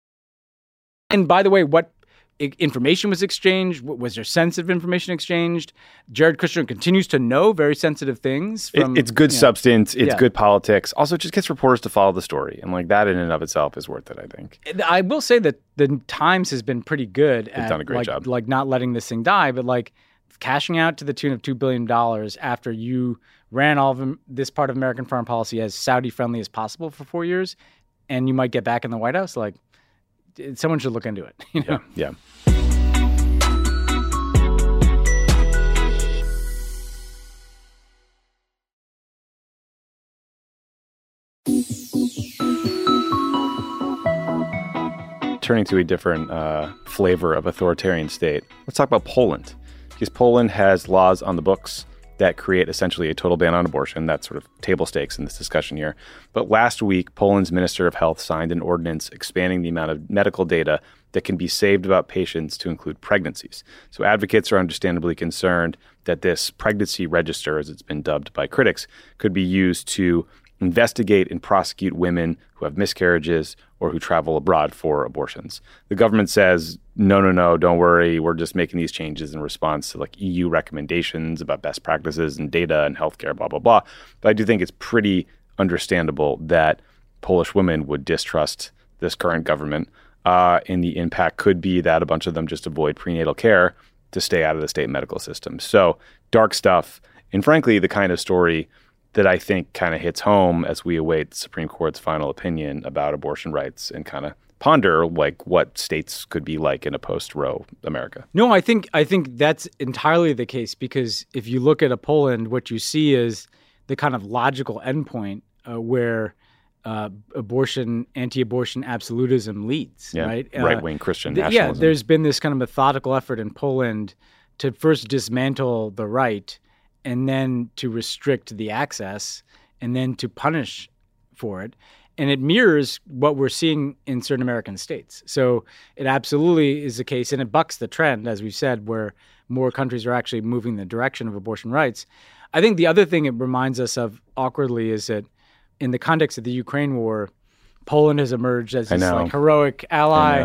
And by the way, what i- information was exchanged? W- Was there sensitive information exchanged? Jared Kushner continues to know very sensitive things. It- From, it's good yeah. substance. It's Yeah. good politics. Also, it just gets reporters to follow the story. And like that in and of itself is worth it, I think. I will say that the Times has been pretty good at done a great like, job. like not letting this thing die, but like cashing out to the tune of two billion dollars after you ran all of them, this part of American foreign policy as Saudi-friendly as possible for four years, and you might get back in the White House. Like, someone should look into it. You know? Yeah. Yeah. Turning to a different uh, flavor of authoritarian state, let's talk about Poland. Because Poland has laws on the books that create essentially a total ban on abortion. That's sort of table stakes in this discussion here. But last week, Poland's Minister of Health signed an ordinance expanding the amount of medical data that can be saved about patients to include pregnancies. So advocates are understandably concerned that this pregnancy register, as it's been dubbed by critics, could be used to investigate and prosecute women who have miscarriages or who travel abroad for abortions. The government says, no, no, no, don't worry. We're just making these changes in response to like E U recommendations about best practices and data and healthcare, blah, blah, blah. But I do think it's pretty understandable that Polish women would distrust this current government. Uh, and the impact could be that a bunch of them just avoid prenatal care to stay out of the state medical system. So dark stuff. And frankly, the kind of story that I think kind of hits home as we await the Supreme Court's final opinion about abortion rights and kind of ponder like what states could be like in a post-Roe America. No, I think I think that's entirely the case, because if you look at a Poland, what you see is the kind of logical endpoint uh, where uh, abortion, anti-abortion absolutism leads, Yeah, right? right-wing Christian th- nationalism. Yeah, there's been this kind of methodical effort in Poland to first dismantle the right, and then to restrict the access, and then to punish for it. And it mirrors what we're seeing in certain American states. So it absolutely is the case, and it bucks the trend, as we've said, where more countries are actually moving in the direction of abortion rights. I think the other thing it reminds us of awkwardly is that in the context of the Ukraine war, Poland has emerged as this like heroic ally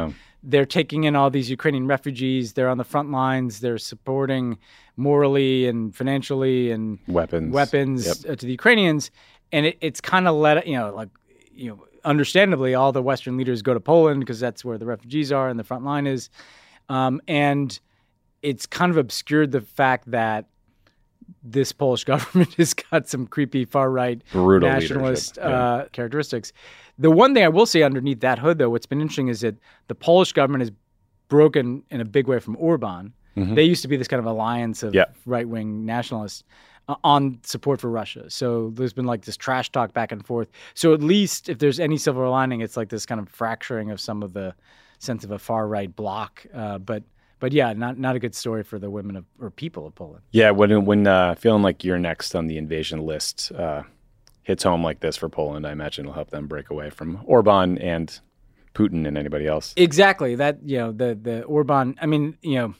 they're taking in all these Ukrainian refugees. They're on the front lines. They're supporting morally and financially and weapons, weapons yep. uh, to the Ukrainians. And it, it's kind of let, you know, like, you know, understandably, all the Western leaders go to Poland because that's where the refugees are and the front line is. Um, and it's kind of obscured the fact that this Polish government has got some creepy far-right brutal nationalist yeah. uh, characteristics. The one thing I will say underneath that hood, though, what's been interesting is that the Polish government has broken in a big way from Orban. Mm-hmm. They used to be this kind of alliance of yeah. right-wing nationalists uh, on support for Russia. So there's been like this trash talk back and forth. So at least if there's any silver lining, it's like this kind of fracturing of some of the sense of a far-right bloc. Uh, but But yeah, not not a good story for the women of, or people of Poland. Yeah, when when uh, feeling like you're next on the invasion list uh, hits home like this for Poland, I imagine it'll help them break away from Orban and Putin and anybody else. Exactly. That, you know, the the Orban. I mean, you know,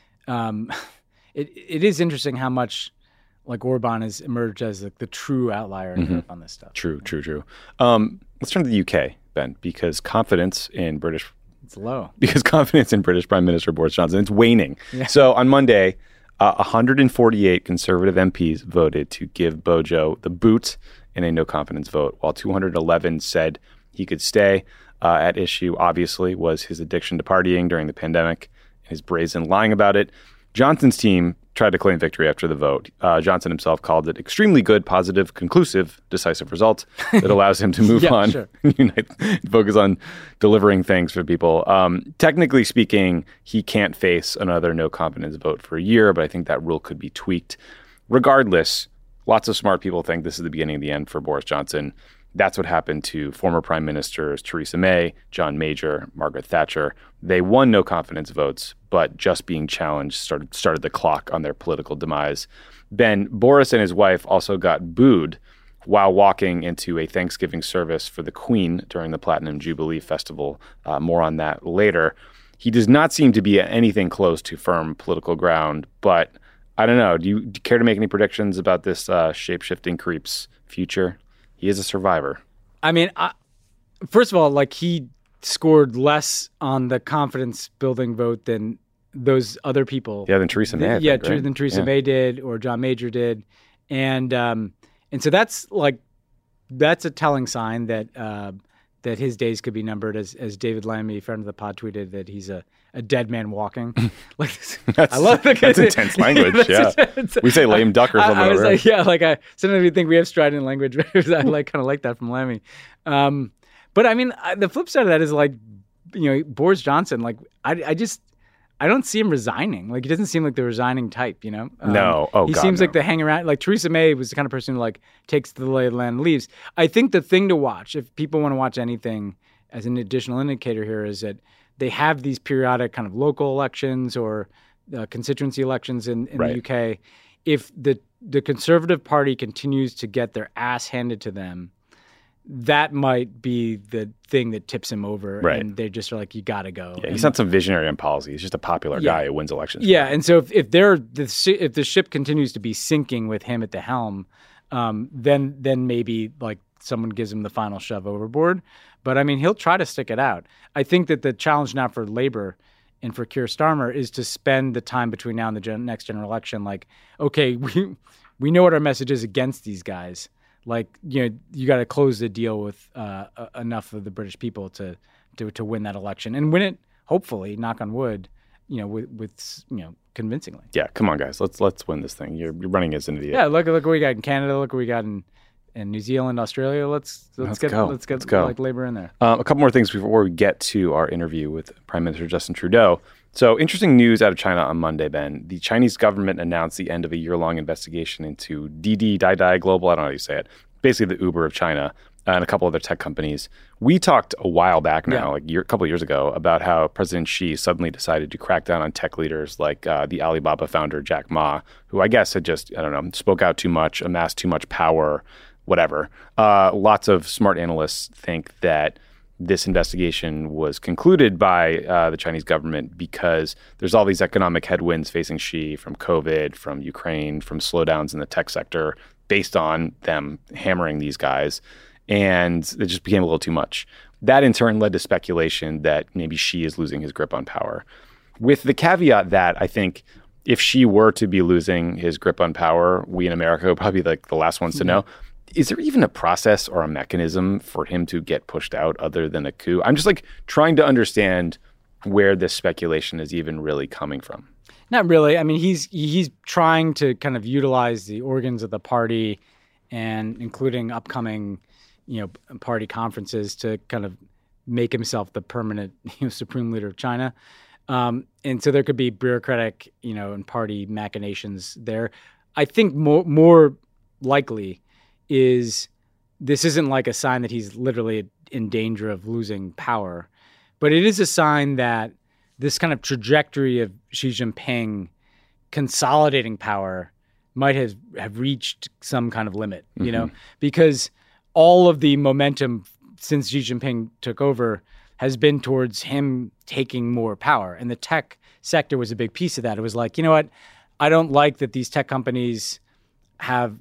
um, it it is interesting how much like Orban has emerged as like the true outlier in mm-hmm. Europe on this stuff. True, true, true. Um, let's turn to the U K, Ben, because confidence in British. It's low. Because confidence in British Prime Minister Boris Johnson, it's waning. Yeah. So on Monday, uh, one hundred forty-eight Conservative M Ps voted to give Bojo the boot in a no-confidence vote, while two hundred eleven said he could stay. Uh, at issue, obviously, was his addiction to partying during the pandemic and his brazen lying about it. Johnson's team tried to claim victory after the vote. Uh, Johnson himself called it extremely good, positive, conclusive, decisive result that allows him to move yeah, on sure. and unite, focus on delivering things for people. Um, technically speaking, he can't face another no confidence vote for a year, but I think that rule could be tweaked. Regardless, lots of smart people think this is the beginning of the end for Boris Johnson. That's what happened to former prime ministers Theresa May, John Major, Margaret Thatcher. They won no confidence votes, but just being challenged started started the clock on their political demise. Ben, Boris and his wife also got booed while walking into a Thanksgiving service for the Queen during the Platinum Jubilee Festival. Uh, more on that later. He does not seem to be anything close to firm political ground, but I don't know. Do you, do you care to make any predictions about this uh, shape-shifting creep's future? He is a survivor. I mean, I, first of all, like he scored less on the confidence building vote than those other people. Yeah, than Theresa May. I yeah, think, right? than Theresa yeah. May did or John Major did, and um, and so that's like that's a telling sign that uh, that his days could be numbered. As as David Lammy, friend of the pod, tweeted that he's a, a dead man walking. Like that's, I love that. That's intense language. yeah, intense. We say lame duck or something. I, I was right? like, yeah, like I sometimes we think we have strident language. I like kind of like that from Lammy. Um, but I mean, I, the flip side of that is like, you know, Boris Johnson. Like, I, I just, I don't see him resigning. Like, he doesn't seem like the resigning type. You know? Um, no. Oh, he God, seems no. like the hang around. Like Theresa May was the kind of person who like takes the lay of the land and leaves. I think the thing to watch, if people want to watch anything as an additional indicator here, is that they have these periodic kind of local elections or uh, constituency elections in, in right. the U K. If the the Conservative Party continues to get their ass handed to them, that might be the thing that tips him over. Right. And they just are like, you got to go. Yeah, and, he's not some visionary on policy. He's just a popular yeah. guy who wins elections. Yeah, and so if, if they're the if the ship continues to be sinking with him at the helm, um, then then maybe like someone gives him the final shove overboard. But I mean, he'll try to stick it out. I think that the challenge now for Labour and for Keir Starmer is to spend the time between now and the gen- next general election. Like, okay, we we know what our message is against these guys. Like, you know, you got to close the deal with uh, uh, enough of the British people to, to to win that election and win it. Hopefully, knock on wood, you know, with with you know convincingly. Yeah, come on, guys, let's let's win this thing. You're, you're running as an idiot. Yeah, look look what we got in Canada. Look what we got in. in New Zealand, Australia. Let's let's, let's get go. let's get let's go. like Labour in there. Um, a couple more things before we get to our interview with Prime Minister Justin Trudeau. So interesting news out of China on Monday, Ben. The Chinese government announced the end of a year-long investigation into Didi, Didi Global. I don't know how you say it. Basically, the Uber of China uh, and a couple other tech companies. We talked a while back now, Yeah. like year, a couple of years ago, about how President Xi suddenly decided to crack down on tech leaders like uh, the Alibaba founder Jack Ma, who I guess had just I don't know spoke out too much, amassed too much power. Whatever. Uh, lots of smart analysts think that this investigation was concluded by uh, the Chinese government because there's all these economic headwinds facing Xi from COVID, from Ukraine, from slowdowns in the tech sector based on them hammering these guys. and it just became a little too much. That in turn led to speculation that maybe Xi is losing his grip on power. With the caveat that I think if Xi were to be losing his grip on power, we in America would probably be like the last ones to know. Is there even a process or a mechanism for him to get pushed out other than a coup? I'm just like trying to understand where this speculation is even really coming from. Not really. I mean, he's he's trying to kind of utilize the organs of the party, and including upcoming, you know, party conferences to kind of make himself the permanent, you know, supreme leader of China. Um, and so there could be bureaucratic, you know, and party machinations there. I think more more likely is this isn't like a sign that he's literally in danger of losing power, but it is a sign that this kind of trajectory of Xi Jinping consolidating power might have, have reached some kind of limit, you mm-hmm. know, because all of the momentum since Xi Jinping took over has been towards him taking more power. And the tech sector was a big piece of that. It was like, you know what? I don't like that these tech companies have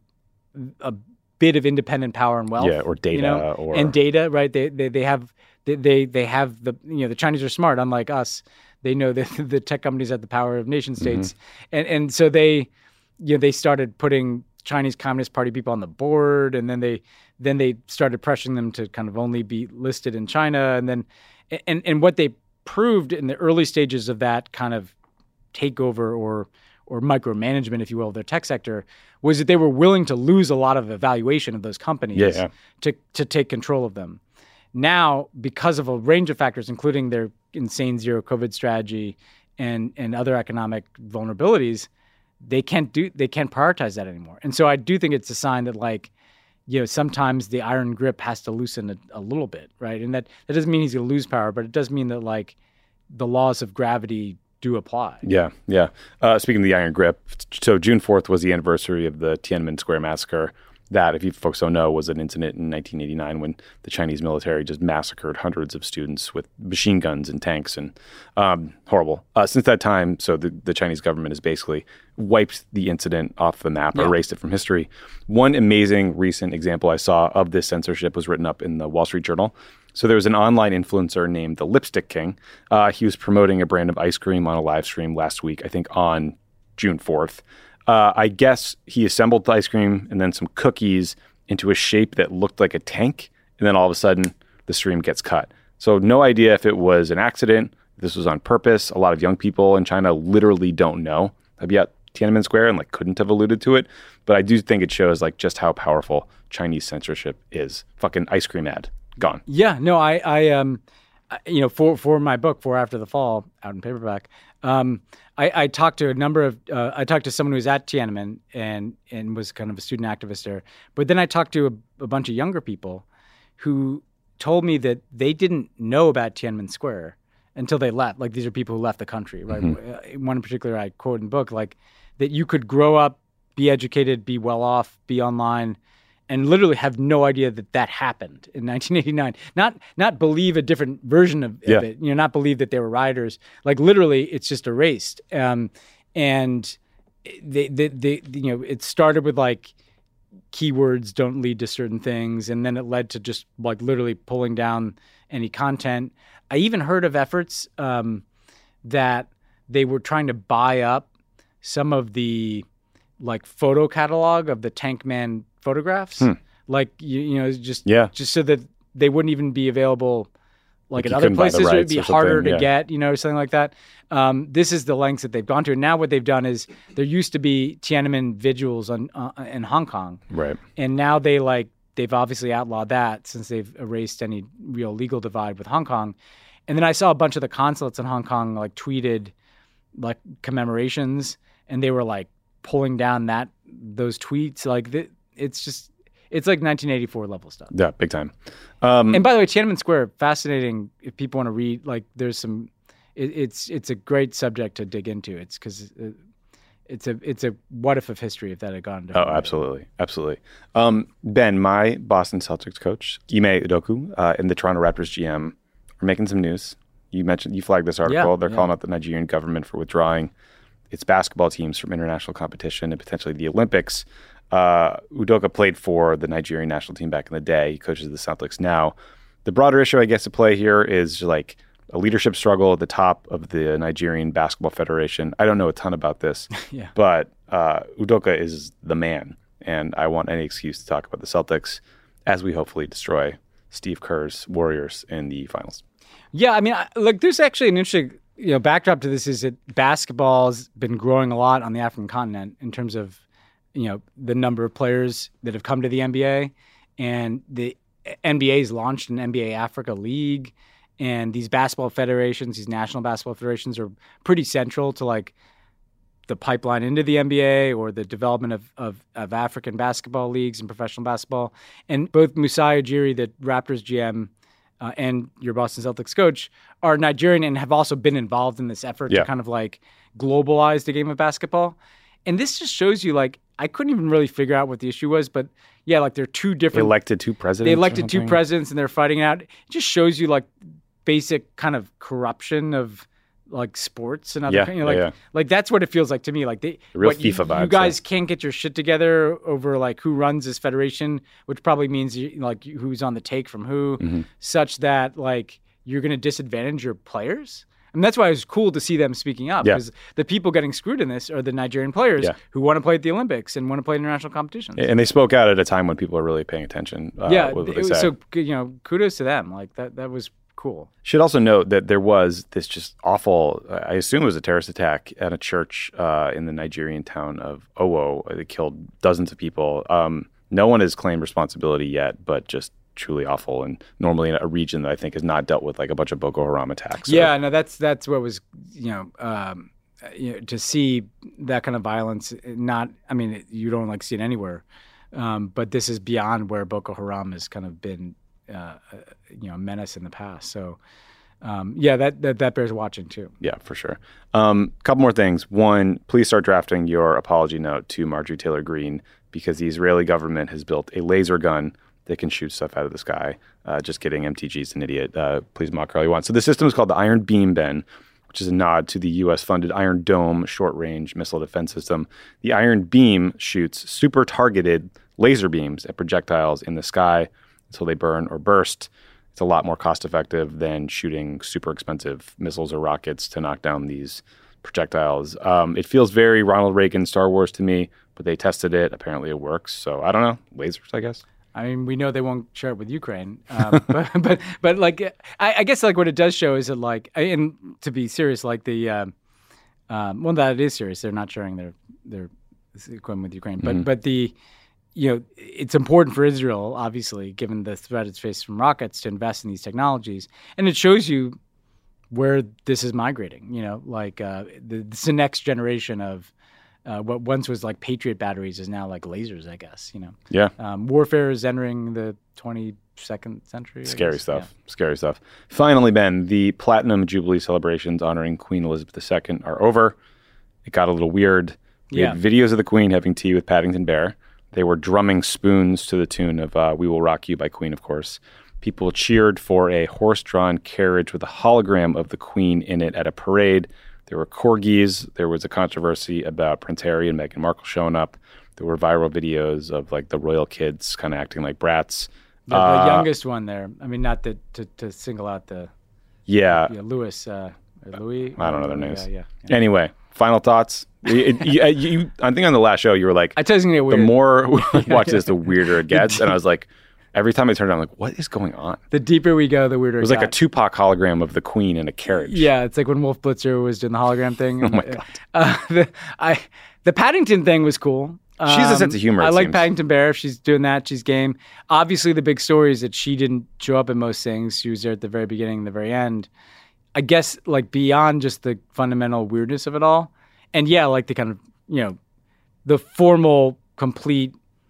a bit of independent power and wealth. Yeah, or data. You know? or And data, right? They they, they have they, they they have the, you know, the Chinese are smart, unlike us. They know that the tech companies have the power of nation states. Mm-hmm. And and so they, you know, they started putting Chinese Communist Party people on the board, and then they then they started pressuring them to kind of only be listed in China. And then and and what they proved in the early stages of that kind of takeover or or micromanagement, if you will, of their tech sector, was that they were willing to lose a lot of evaluation of those companies yeah, yeah. to to take control of them. Now, because of a range of factors, including their insane zero COVID strategy and and other economic vulnerabilities, they can't do they can't prioritize that anymore. And so I do think it's a sign that, like, you know, sometimes the iron grip has to loosen a, a little bit, right? And that, that doesn't mean he's going to lose power, but it does mean that, like, the laws of gravity do apply. Yeah, yeah. Uh, speaking of the iron grip, so June fourth was the anniversary of the Tiananmen Square massacre. That, if you folks don't know, was an incident in nineteen eighty-nine when the Chinese military just massacred hundreds of students with machine guns and tanks, and um, horrible. Uh, since that time, so the, the Chinese government has basically wiped the incident off the map, yeah. erased it from history. One amazing recent example I saw of this censorship was written up in the Wall Street Journal. So there was an online influencer named the Lipstick King. Uh, he was promoting a brand of ice cream on a live stream last week, I think on June fourth. Uh, I guess he assembled the ice cream and then some cookies into a shape that looked like a tank. And then all of a sudden, the stream gets cut. So no idea if it was an accident, if this was on purpose. A lot of young people in China literally don't know about Tiananmen Square and like couldn't have alluded to it. But I do think it shows like just how powerful Chinese censorship is. Fucking ice cream ad, gone. Yeah, no, I, I um, you know, for, for my book, For After the Fall, out in paperback, um, I, I talked to a number of, uh, I talked to someone who was at Tiananmen and and was kind of a student activist there. But then I talked to a, a bunch of younger people who told me that they didn't know about Tiananmen Square until they left. Like, these are people who left the country, right? Mm-hmm. One in particular I quote in the book, like, that you could grow up, be educated, be well off, be online, and literally have no idea that that happened in nineteen eighty-nine. Not not believe a different version of, yeah. of it. You know, not believe that they were rioters. Like, literally, it's just erased. Um, and they, they, they, you know, it started with like keywords don't lead to certain things, and then it led to just like literally pulling down any content. I even heard of efforts um, that they were trying to buy up some of the like photo catalog of the Tank Man photographs, hmm. like you, you know, just yeah. just so that they wouldn't even be available, like, like in other places. It would be harder to yeah. get, you know, something like that. Um, this is the lengths that they've gone to. And now what they've done is there used to be Tiananmen vigils on uh, in Hong Kong, right? And now they like they've obviously outlawed that since they've erased any real legal divide with Hong Kong. And then I saw a bunch of the consulates in Hong Kong like tweeted like commemorations, and they were like pulling down that those tweets, like the, it's just it's like nineteen eighty-four level stuff. Yeah, big time. Um, and by the way, Tiananmen Square, fascinating. If people want to read, like, there's some. It, it's it's a great subject to dig into. It's because it, it's a it's a what if of history if that had gone. Oh, absolutely, way. absolutely. Um, Ben, my Boston Celtics coach, Ime Udoka, uh, and the Toronto Raptors G M are making some news. You mentioned you flagged this article. Yeah, They're yeah. calling out the Nigerian government for withdrawing its basketball teams from international competition and potentially the Olympics. Uh, Udoka played for the Nigerian national team back in the day. He coaches the Celtics now. The broader issue, I guess, at play here is like a leadership struggle at the top of the Nigerian Basketball Federation. I don't know a ton about this, yeah. but uh, Udoka is the man, and I want any excuse to talk about the Celtics as we hopefully destroy Steve Kerr's Warriors in the finals. Yeah, I mean, I, look, there's actually an interesting you know backdrop to this is that basketball's been growing a lot on the African continent in terms of you know the number of players that have come to the N B A, and the N B A's launched an N B A Africa League. And these basketball federations, these national basketball federations are pretty central to like the pipeline into the N B A or the development of, of, of African basketball leagues and professional basketball. And both Musa Ujiri, the Raptors G M, uh, and your Boston Celtics coach are Nigerian and have also been involved in this effort yeah. to kind of like globalize the game of basketball. And this just shows you like, I couldn't even really figure out what the issue was, but yeah, like they're two different. They elected two presidents. They elected two presidents and they're fighting it out. It just shows you like, basic kind of corruption of like sports and other yeah, you know, like yeah. like that's what it feels like to me. Like they real what, FIFA you, vibes. You guys yeah. can't get your shit together over like who runs this federation, which probably means you, like who's on the take from who, mm-hmm. such that like you're going to disadvantage your players. And that's why it was cool to see them speaking up because yeah. the people getting screwed in this are the Nigerian players yeah. who want to play at the Olympics and want to play in international competitions. And they spoke out at a time when people are really paying attention. Uh, yeah, what it they was, say. so you know, kudos to them. Like that, that was cool. Should also note that there was this just awful, I assume it was a terrorist attack at a church uh, in the Nigerian town of Owo. It killed dozens of people. Um, no one has claimed responsibility yet, but just truly awful. And normally in a region that I think has not dealt with like a bunch of Boko Haram attacks. So. Yeah, no, that's that's what was, you know, um, you know, to see that kind of violence, not, I mean, you don't like see it anywhere. Um, but this is beyond where Boko Haram has kind of been Uh, you know, menace in the past. So, um, yeah, that, that that bears watching too. Yeah, for sure. A um, couple more things. One, please start drafting your apology note to Marjorie Taylor Greene because the Israeli government has built a laser gun that can shoot stuff out of the sky. Uh, just kidding. M T G's an idiot. Uh, please mock her all you want. So the system is called the Iron Beam, Ben, which is a nod to the U S-funded Iron Dome short-range missile defense system. The Iron Beam shoots super-targeted laser beams at projectiles in the sky until they burn or burst. It's a lot more cost-effective than shooting super expensive missiles or rockets to knock down these projectiles. Um, it feels very Ronald Reagan Star Wars to me, but they tested it. Apparently it works. So I don't know. Lasers, I guess. I mean, we know they won't share it with Ukraine, um, but, but but like I, I guess like what it does show is that like, and to be serious, like the um, um, well, that it is serious. They're not sharing their their equipment with Ukraine, but mm-hmm. but the you know, it's important for Israel, obviously, given the threat it's faced from rockets, to invest in these technologies. And it shows you where this is migrating. You know, like uh, the, this is the next generation of uh, what once was like Patriot batteries is now like lasers, I guess, you know. Yeah. Um, warfare is entering the twenty-second century. I Scary guess. stuff. Yeah. Scary stuff. Finally, Ben, the Platinum Jubilee celebrations honoring Queen Elizabeth the Second are over. It got a little weird. We yeah. had videos of the Queen having tea with Paddington Bear. They were drumming spoons to the tune of uh, We Will Rock You by Queen, of course. People cheered for a horse-drawn carriage with a hologram of the Queen in it at a parade. There were corgis. There was a controversy about Prince Harry and Meghan Markle showing up. There were viral videos of like the royal kids kind of acting like brats. The, uh, the youngest one there. I mean, not the, to, to single out the... Yeah. yeah Louis. Uh, Louis? I don't know their names. Yeah, yeah, yeah. Anyway, final thoughts. it, it, you, you, I think on the last show you were like, I tell you, it's gonna get weird. The more we watch this, the weirder it gets. And I was like, every time I turned it on, I'm like, what is going on? The deeper we go, the weirder it was it like got. a Tupac hologram of the Queen in a carriage. Yeah, it's like when Wolf Blitzer was doing the hologram thing. Oh my God. Uh, the, I, the Paddington thing was cool. She has a sense of humor. I it like seems. Paddington Bear. If she's doing that, she's game. Obviously, the big story is that she didn't show up in most things. She was there at the very beginning and the very end. I guess, like, beyond just the fundamental weirdness of it all. And yeah, like the kind of, you know, the formal, complete,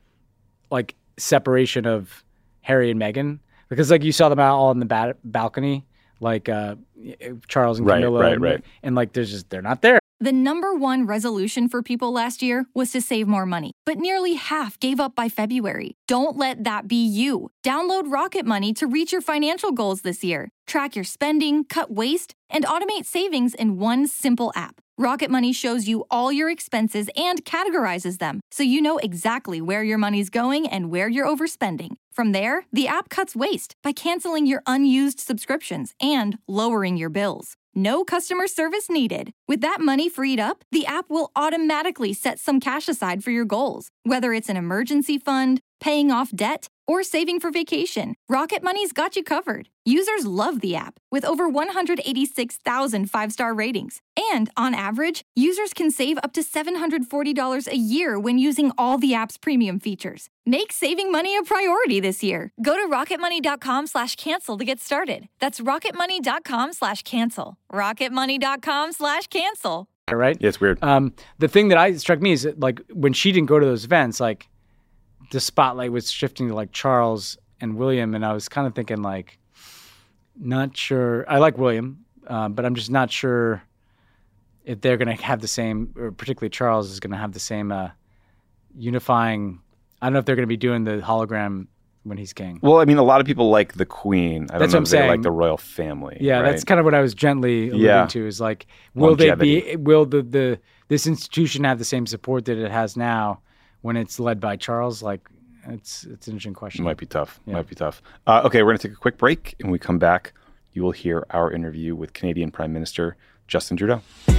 like, separation of Harry and Meghan. Because, like, you saw them out all on the ba- balcony, like uh, Charles and right, Camilla. Right, and, right, and, like, there's just, they're not there. The number one resolution for people last year was to save more money, but nearly half gave up by February. Don't let that be you. Download Rocket Money to reach your financial goals this year. Track your spending, cut waste, and automate savings in one simple app. Rocket Money shows you all your expenses and categorizes them, so you know exactly where your money's going and where you're overspending. From there, the app cuts waste by canceling your unused subscriptions and lowering your bills. No customer service needed. With that money freed up, the app will automatically set some cash aside for your goals. Whether it's an emergency fund, paying off debt, or saving for vacation, Rocket Money's got you covered. Users love the app, with over one hundred eighty-six thousand five-star ratings. And on average, users can save up to seven hundred forty dollars a year when using all the app's premium features. Make saving money a priority this year. Go to rocketmoney.com slash cancel to get started. That's rocketmoney.com slash cancel. rocketmoney.com slash cancel. Right? Yeah, it's weird. Um, the thing that I struck me is that, like, when she didn't go to those events, like, the spotlight was shifting to like Charles and William, and I was kind of thinking like, not sure. I like William, uh, but I'm just not sure if they're going to have the same, or particularly Charles is going to have the same uh, unifying. I don't know if they're going to be doing the hologram when he's king. Well, I mean, a lot of people like the Queen. I don't That's know what I'm if they saying. like the royal family. Yeah, right? that's kind of what I was gently alluding Yeah. to. Is like, will Longevity. they be? Will the the this institution have the same support that it has now when it's led by Charles? Like, it's it's an interesting It question. might be tough. Yeah. Might be tough. Uh, okay, we're going to take a quick break. And when we come back, you will hear our interview with Canadian Prime Minister Justin Trudeau.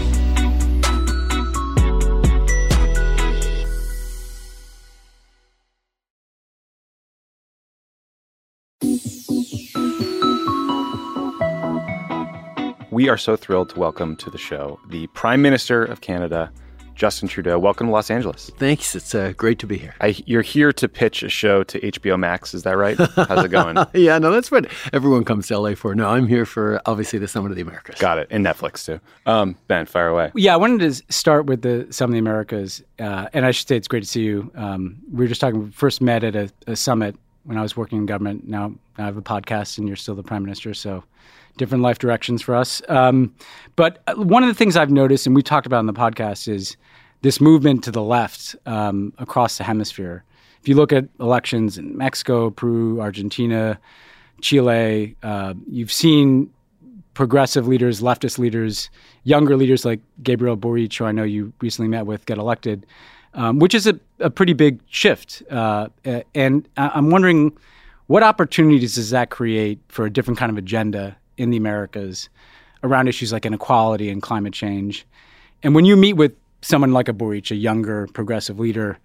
We are so thrilled to welcome to the show the Prime Minister of Canada, Justin Trudeau. Welcome to Los Angeles. Thanks. It's uh, great to be here. I, you're here to pitch a show to H B O Max. Is that right? How's it going? Yeah, no, that's what everyone comes to L A for. No, I'm here for, obviously, the Summit of the Americas. Got it. And Netflix, too. Um, Ben, fire away. Yeah, I wanted to start with the Summit of the Americas, uh, and I should say it's great to see you. Um, we were just talking. We first met at a, a summit when I was working in government. Now, now I have a podcast, and you're still the Prime Minister, so different life directions for us. Um, but one of the things I've noticed, and we talked about in the podcast, is this movement to the left um, across the hemisphere. If you look at elections in Mexico, Peru, Argentina, Chile, uh, you've seen progressive leaders, leftist leaders, younger leaders like Gabriel Boric, who I know you recently met with, get elected, um, which is a, a pretty big shift. Uh, and I'm wondering, what opportunities does that create for a different kind of agenda in the Americas around issues like inequality and climate change? And when you meet with someone like a Boric, a younger progressive leader,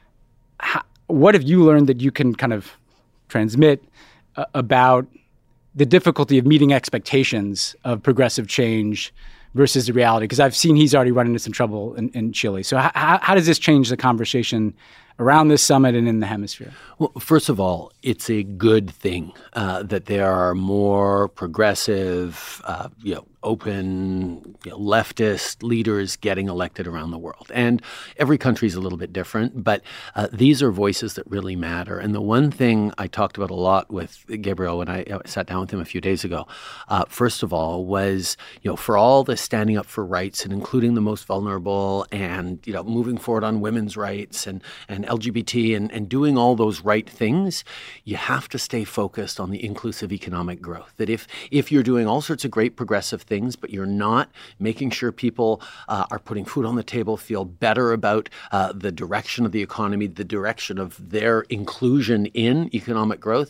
how, what have you learned that you can kind of transmit uh, about the difficulty of meeting expectations of progressive change versus the reality? Because I've seen he's already run into some trouble in, in Chile. So how, how does this change the conversation around this summit and in the hemisphere? Well, first of all, it's a good thing uh, that there are more progressive, uh, you know, open, you know, leftist leaders getting elected around the world. And every country is a little bit different, but uh, these are voices that really matter. And the one thing I talked about a lot with Gabriel when I uh, sat down with him a few days ago, uh, first of all, was, you know, for all the standing up for rights and including the most vulnerable and, you know, moving forward on women's rights and, and L G B T and, and doing all those right things, you have to stay focused on the inclusive economic growth. That if, if you're doing all sorts of great progressive things, things, but you're not making sure people uh, are putting food on the table, feel better about uh, the direction of the economy, the direction of their inclusion in economic growth,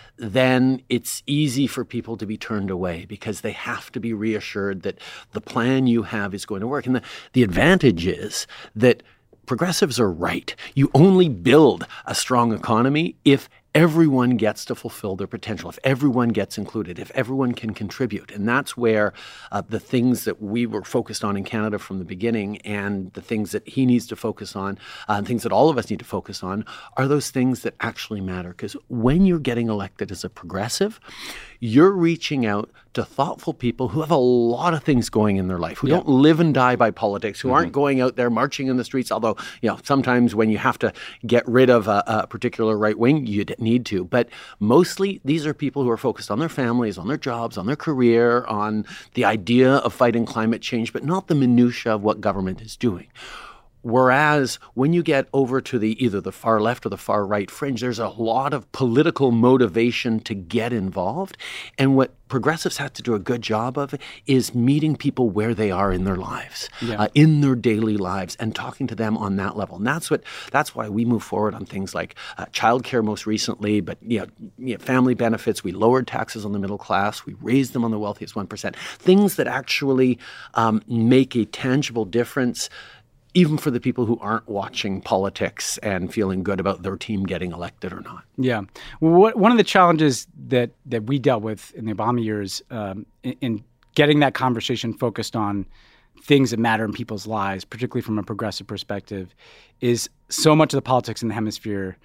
then it's easy for people to be turned away because they have to be reassured that the plan you have is going to work. And the, the advantage is that progressives are right. You only build a strong economy if everyone gets to fulfill their potential, if everyone gets included, if everyone can contribute. And that's where uh, the things that we were focused on in Canada from the beginning and the things that he needs to focus on, uh, and things that all of us need to focus on, are those things that actually matter. Because when you're getting elected as a progressive, you're reaching out to thoughtful people who have a lot of things going in their life, who yeah. don't live and die by politics, who mm-hmm. aren't going out there marching in the streets, although, you know, sometimes when you have to get rid of a, a particular right wing, you need to. But mostly, these are people who are focused on their families, on their jobs, on their career, on the idea of fighting climate change, but not the minutia of what government is doing. Whereas when you get over to the either the far left or the far right fringe, there's a lot of political motivation to get involved. And what progressives have to do a good job of is meeting people where they are in their lives, Yeah. uh, in their daily lives, and talking to them on that level. And that's what that's why we move forward on things like uh, childcare most recently, but you know, you know, family benefits. We lowered taxes on the middle class. We raised them on the wealthiest one percent. Things that actually um, make a tangible difference, even for the people who aren't watching politics and feeling good about their team getting elected or not. Yeah. Well, what, one of the challenges that, that we dealt with in the Obama years um, in, in getting that conversation focused on things that matter in people's lives, particularly from a progressive perspective, is so much of the politics in the hemisphere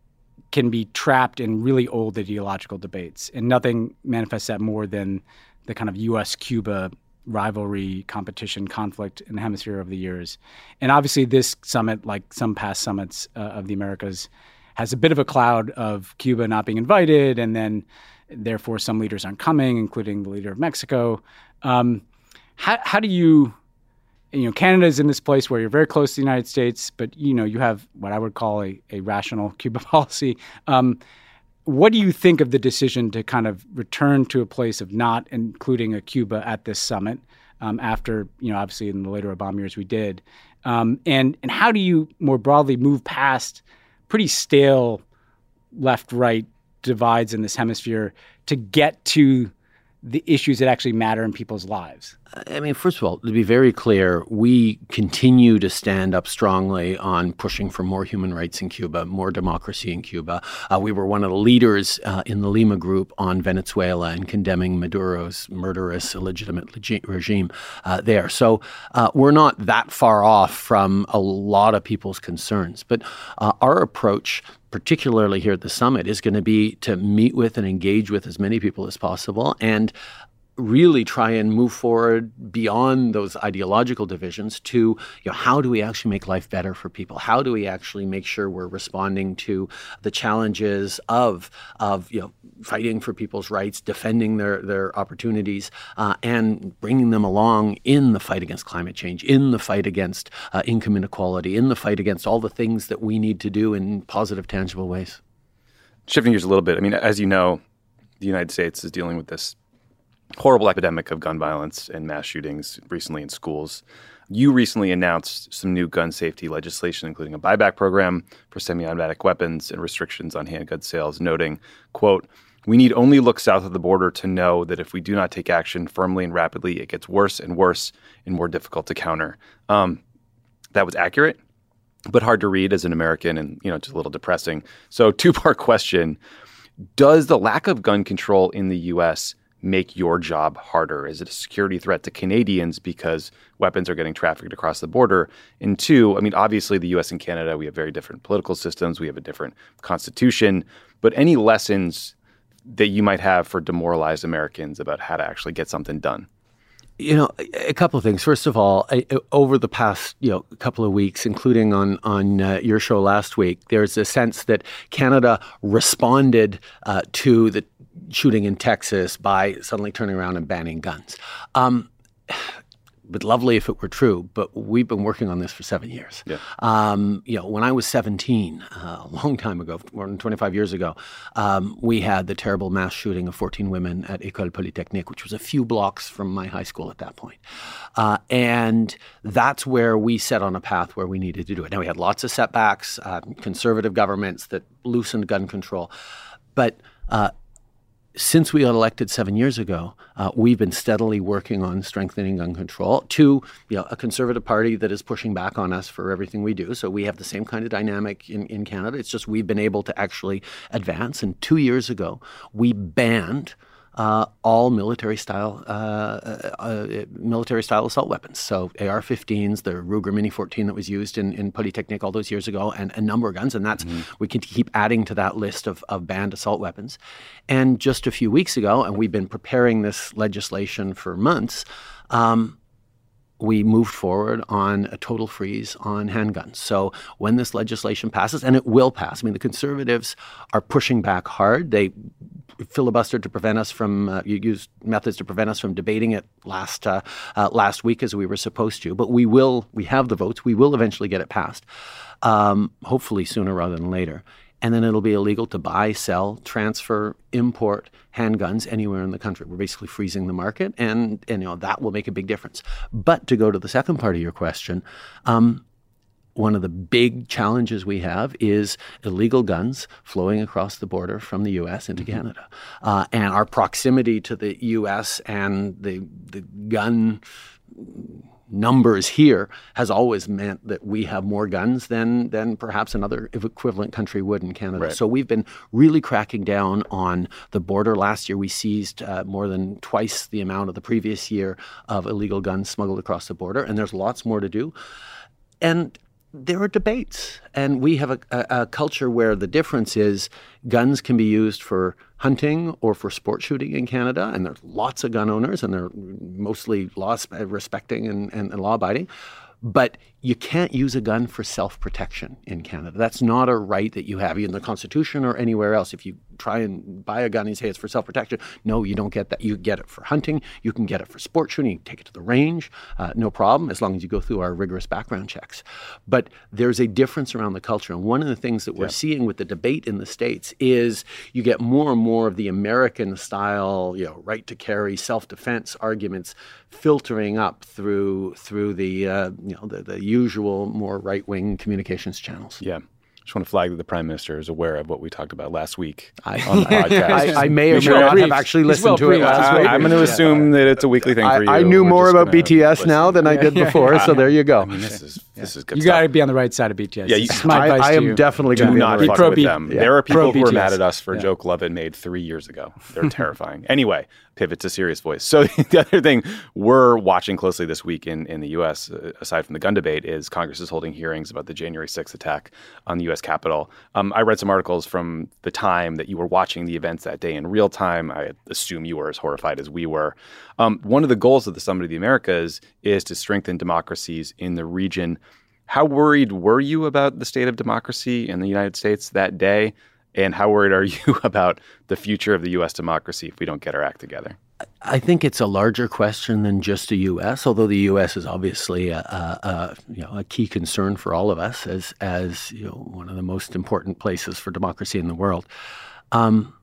can be trapped in really old ideological debates. And nothing manifests that more than the kind of U S Cuba rivalry, competition, conflict in the hemisphere over the years. And obviously this summit, like some past summits uh, of the Americas, has a bit of a cloud of Cuba not being invited, and then therefore some leaders aren't coming, including the leader of Mexico. Um, how, how do you, you know, Canada is in this place where you're very close to the United States, but, you know, you have what I would call a, a rational Cuba policy. Um, What do you think of the decision to kind of return to a place of not including a Cuba at this summit um, after, you know, obviously in the later Obama years we did? Um, and, and how do you more broadly move past pretty stale left-right divides in this hemisphere to get to the issues that actually matter in people's lives? I mean, first of all, to be very clear, we continue to stand up strongly on pushing for more human rights in Cuba, more democracy in Cuba. Uh, we were one of the leaders uh, in the Lima Group on Venezuela and condemning Maduro's murderous, illegitimate legi- regime uh, there. So uh, we're not that far off from a lot of people's concerns. But uh, our approach, particularly here at the summit, is going to be to meet with and engage with as many people as possible and really try and move forward beyond those ideological divisions to, you know, how do we actually make life better for people? How do we actually make sure we're responding to the challenges of, of you know, fighting for people's rights, defending their, their opportunities, uh, and bringing them along in the fight against climate change, in the fight against uh, income inequality, in the fight against all the things that we need to do in positive, tangible ways. Shifting gears a little bit, I mean, as you know, the United States is dealing with this horrible epidemic of gun violence and mass shootings recently in schools. You recently announced some new gun safety legislation, including a buyback program for semi-automatic weapons and restrictions on handgun sales, noting, quote, "We need only look south of the border to know that if we do not take action firmly and rapidly, it gets worse and worse and more difficult to counter." Um, that was accurate, but hard to read as an American and, you know, just a little depressing. So two-part question. Does the lack of gun control in the U S make your job harder? Is it a security threat to Canadians because weapons are getting trafficked across the border? And two, I mean, obviously the U S and Canada, we have very different political systems. We have a different constitution. But any lessons that you might have for demoralized Americans about how to actually get something done? You know, a couple of things. First of all, I, over the past, you know, couple of weeks, including on on uh, your show last week, there's a sense that Canada responded uh, to the shooting in Texas by suddenly turning around and banning guns. Um, but lovely if it were true, but we've been working on this for seven years. Yeah. Um, you know, when I was seventeen, uh, a long time ago, more than twenty-five years ago, um, we had the terrible mass shooting of fourteen women at École Polytechnique, which was a few blocks from my high school at that point. Uh, and that's where we set on a path where we needed to do it. Now, we had lots of setbacks, uh, conservative governments that loosened gun control, but uh, since we got elected seven years ago, uh, we've been steadily working on strengthening gun control to, you know, a conservative party that is pushing back on us for everything we do. So we have the same kind of dynamic in, in Canada. It's just we've been able to actually advance. And two years ago, we banned Uh, all military-style uh, uh, military-style assault weapons. So A R fifteens, the Ruger Mini fourteen that was used in, in Polytechnique all those years ago, and a number of guns. And that's mm-hmm. we can keep adding to that list of, of banned assault weapons. And just a few weeks ago, and we've been preparing this legislation for months, um, we moved forward on a total freeze on handguns. So when this legislation passes, and it will pass, I mean, the Conservatives are pushing back hard. They filibustered to prevent us from, uh, you used methods to prevent us from debating it last uh, uh, last week as we were supposed to. But we will, we have the votes. We will eventually get it passed, um, hopefully sooner rather than later. And then it'll be illegal to buy, sell, transfer, import handguns anywhere in the country. We're basically freezing the market, and, and you know that will make a big difference. But to go to the second part of your question, um, one of the big challenges we have is illegal guns flowing across the border from the U S into mm-hmm. Canada. Uh, and our proximity to the U S and the the gun numbers here has always meant that we have more guns than than perhaps another equivalent country would in Canada. Right. So we've been really cracking down on the border. Last year we seized uh, more than twice the amount of the previous year of illegal guns smuggled across the border, and there's lots more to do. And there are debates, and we have a, a, a culture where the difference is guns can be used for hunting or for sport shooting in Canada, and there's lots of gun owners, and they're mostly law-respecting and, and, and law-abiding. But you can't use a gun for self-protection in Canada. That's not a right that you have in the Constitution or anywhere else. If you try and buy a gun and say it's for self-protection, no, you don't get that. You get it for hunting. You can get it for sport shooting. You can take it to the range, uh, no problem, as long as you go through our rigorous background checks. But there's a difference around the culture. And one of the things that we're yeah. seeing with the debate in the States is you get more and more of the American-style, you know, right to carry, self-defense arguments filtering up through through the uh, you know the, the usual more right-wing communications channels. Yeah. I just want to flag that the Prime Minister is aware of what we talked about last week I, on the podcast. I, I may or may not have actually listened well to it last uh, week. I'm going to assume that it's a weekly thing I, for you. I knew We're more about gonna B T S listen. now than I did yeah, before, yeah. so there you go. I mean, this is this is good You stuff. got to be on the right side of B T S. Yeah, you, This is my I, advice I to am you. definitely going Do to be not on the right fuck pro with B- them. yeah. There are people Pro who are B T S. mad at us for a Yeah. joke Lovett made three years ago. They're terrifying. Anyway, pivot to serious voice. So the other thing we're watching closely this week in, in the U S, uh, aside from the gun debate, is Congress is holding hearings about the January sixth attack on the U S Capitol. Um, I read some articles from the time that you were watching the events that day in real time. I assume you were as horrified as we were. Um, one of the goals of the Summit of the Americas is to strengthen democracies in the region. How worried were you about the state of democracy in the United States that day? And how worried are you about the future of the U S democracy if we don't get our act together? I think it's a larger question than just the U S, although the U S is obviously a, a, a, you know, a key concern for all of us as, as you know, one of the most important places for democracy in the world. Um,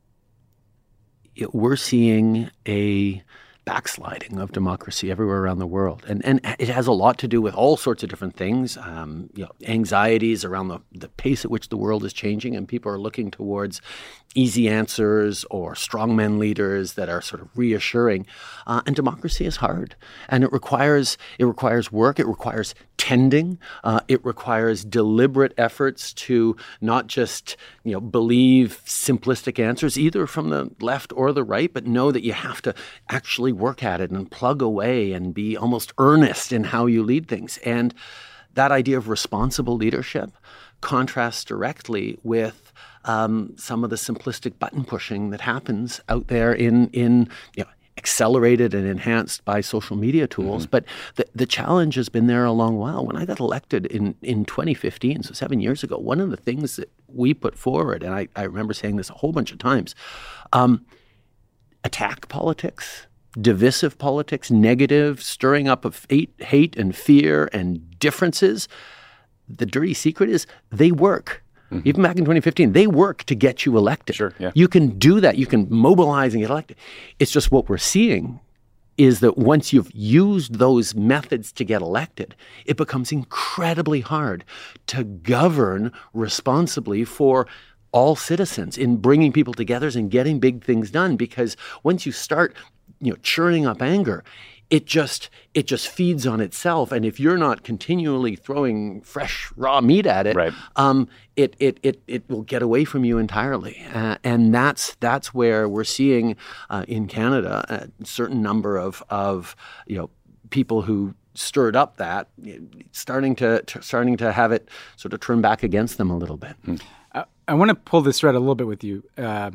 it, we're seeing a backsliding of democracy everywhere around the world. And and it has a lot to do with all sorts of different things, um, you know, anxieties around the, the pace at which the world is changing, and people are looking towards easy answers or strongman leaders that are sort of reassuring. Uh, and democracy is hard, and it requires it requires work. It requires tending. Uh, it requires deliberate efforts to not just you know believe simplistic answers either from the left or the right, but know that you have to actually work at it and plug away and be almost earnest in how you lead things. And that idea of responsible leadership contrasts directly with um, some of the simplistic button pushing that happens out there in in you know, accelerated and enhanced by social media tools. Mm-hmm. But the, the challenge has been there a long while. When I got elected in, in twenty fifteen, so seven years ago, one of the things that we put forward, and I, I remember saying this a whole bunch of times, um, attack politics, divisive politics, negative, stirring up of hate, hate and fear and differences. The dirty secret is they work. Mm-hmm. Even back in twenty fifteen, they work to get you elected. Sure, yeah. You can do that. You can mobilize and get elected. It's just what we're seeing is that once you've used those methods to get elected, it becomes incredibly hard to govern responsibly for all citizens in bringing people together and getting big things done. Because once you start, you know, churning up anger, it just it just feeds on itself. And if you're not continually throwing fresh raw meat at it, right. um, it, it it it will get away from you entirely. Uh, and that's that's where we're seeing uh, in Canada a certain number of of you know people who stirred up that starting to, to starting to have it sort of turn back against them a little bit. Mm. I, I want to pull this thread a little bit with you, uh,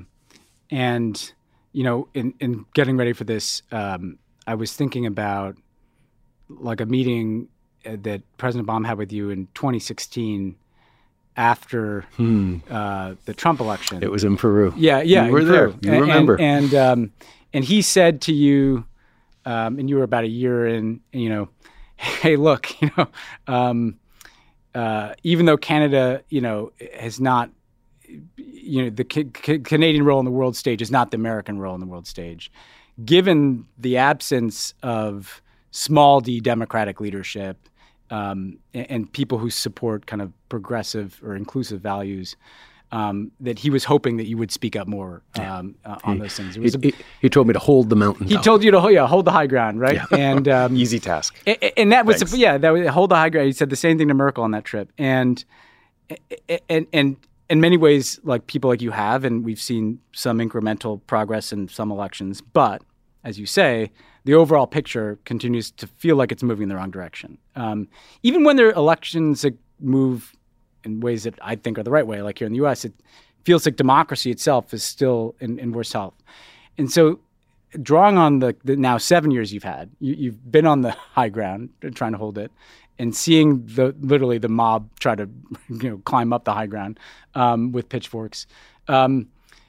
and you know, in in getting ready for this. Um, I was thinking about like a meeting that President Obama had with you in twenty sixteen after hmm. uh, the Trump election. It was in Peru. Yeah, yeah. You were there. You and, remember. And and, um, and he said to you, um, and you were about a year in, you know, hey, look, you know, um, uh, even though Canada, you know, has not, you know, the ca- ca- Canadian role in the world stage is not the American role in the world stage. Given the absence of small d democratic leadership um, and, and people who support kind of progressive or inclusive values, um, that he was hoping that you would speak up more um, uh, on he, those things. It he, was a, he, he told me to hold the mountain. He top. told you to yeah, hold the high ground, right? Yeah. And um, Easy task. And, and that was Thanks. yeah, that was hold the high ground. He said the same thing to Merkel on that trip, and and and. In many ways, like people like you have, and we've seen some incremental progress in some elections. But as you say, the overall picture continues to feel like it's moving in the wrong direction. Um, even when there are elections that move in ways that I think are the right way, like here in the U S, it feels like democracy itself is still in, in worse health. And so drawing on the, the now seven years you've had, you, you've been on the high ground trying to hold it, and seeing the literally the mob try to, you know, climb up the high ground um, with pitchforks. Um,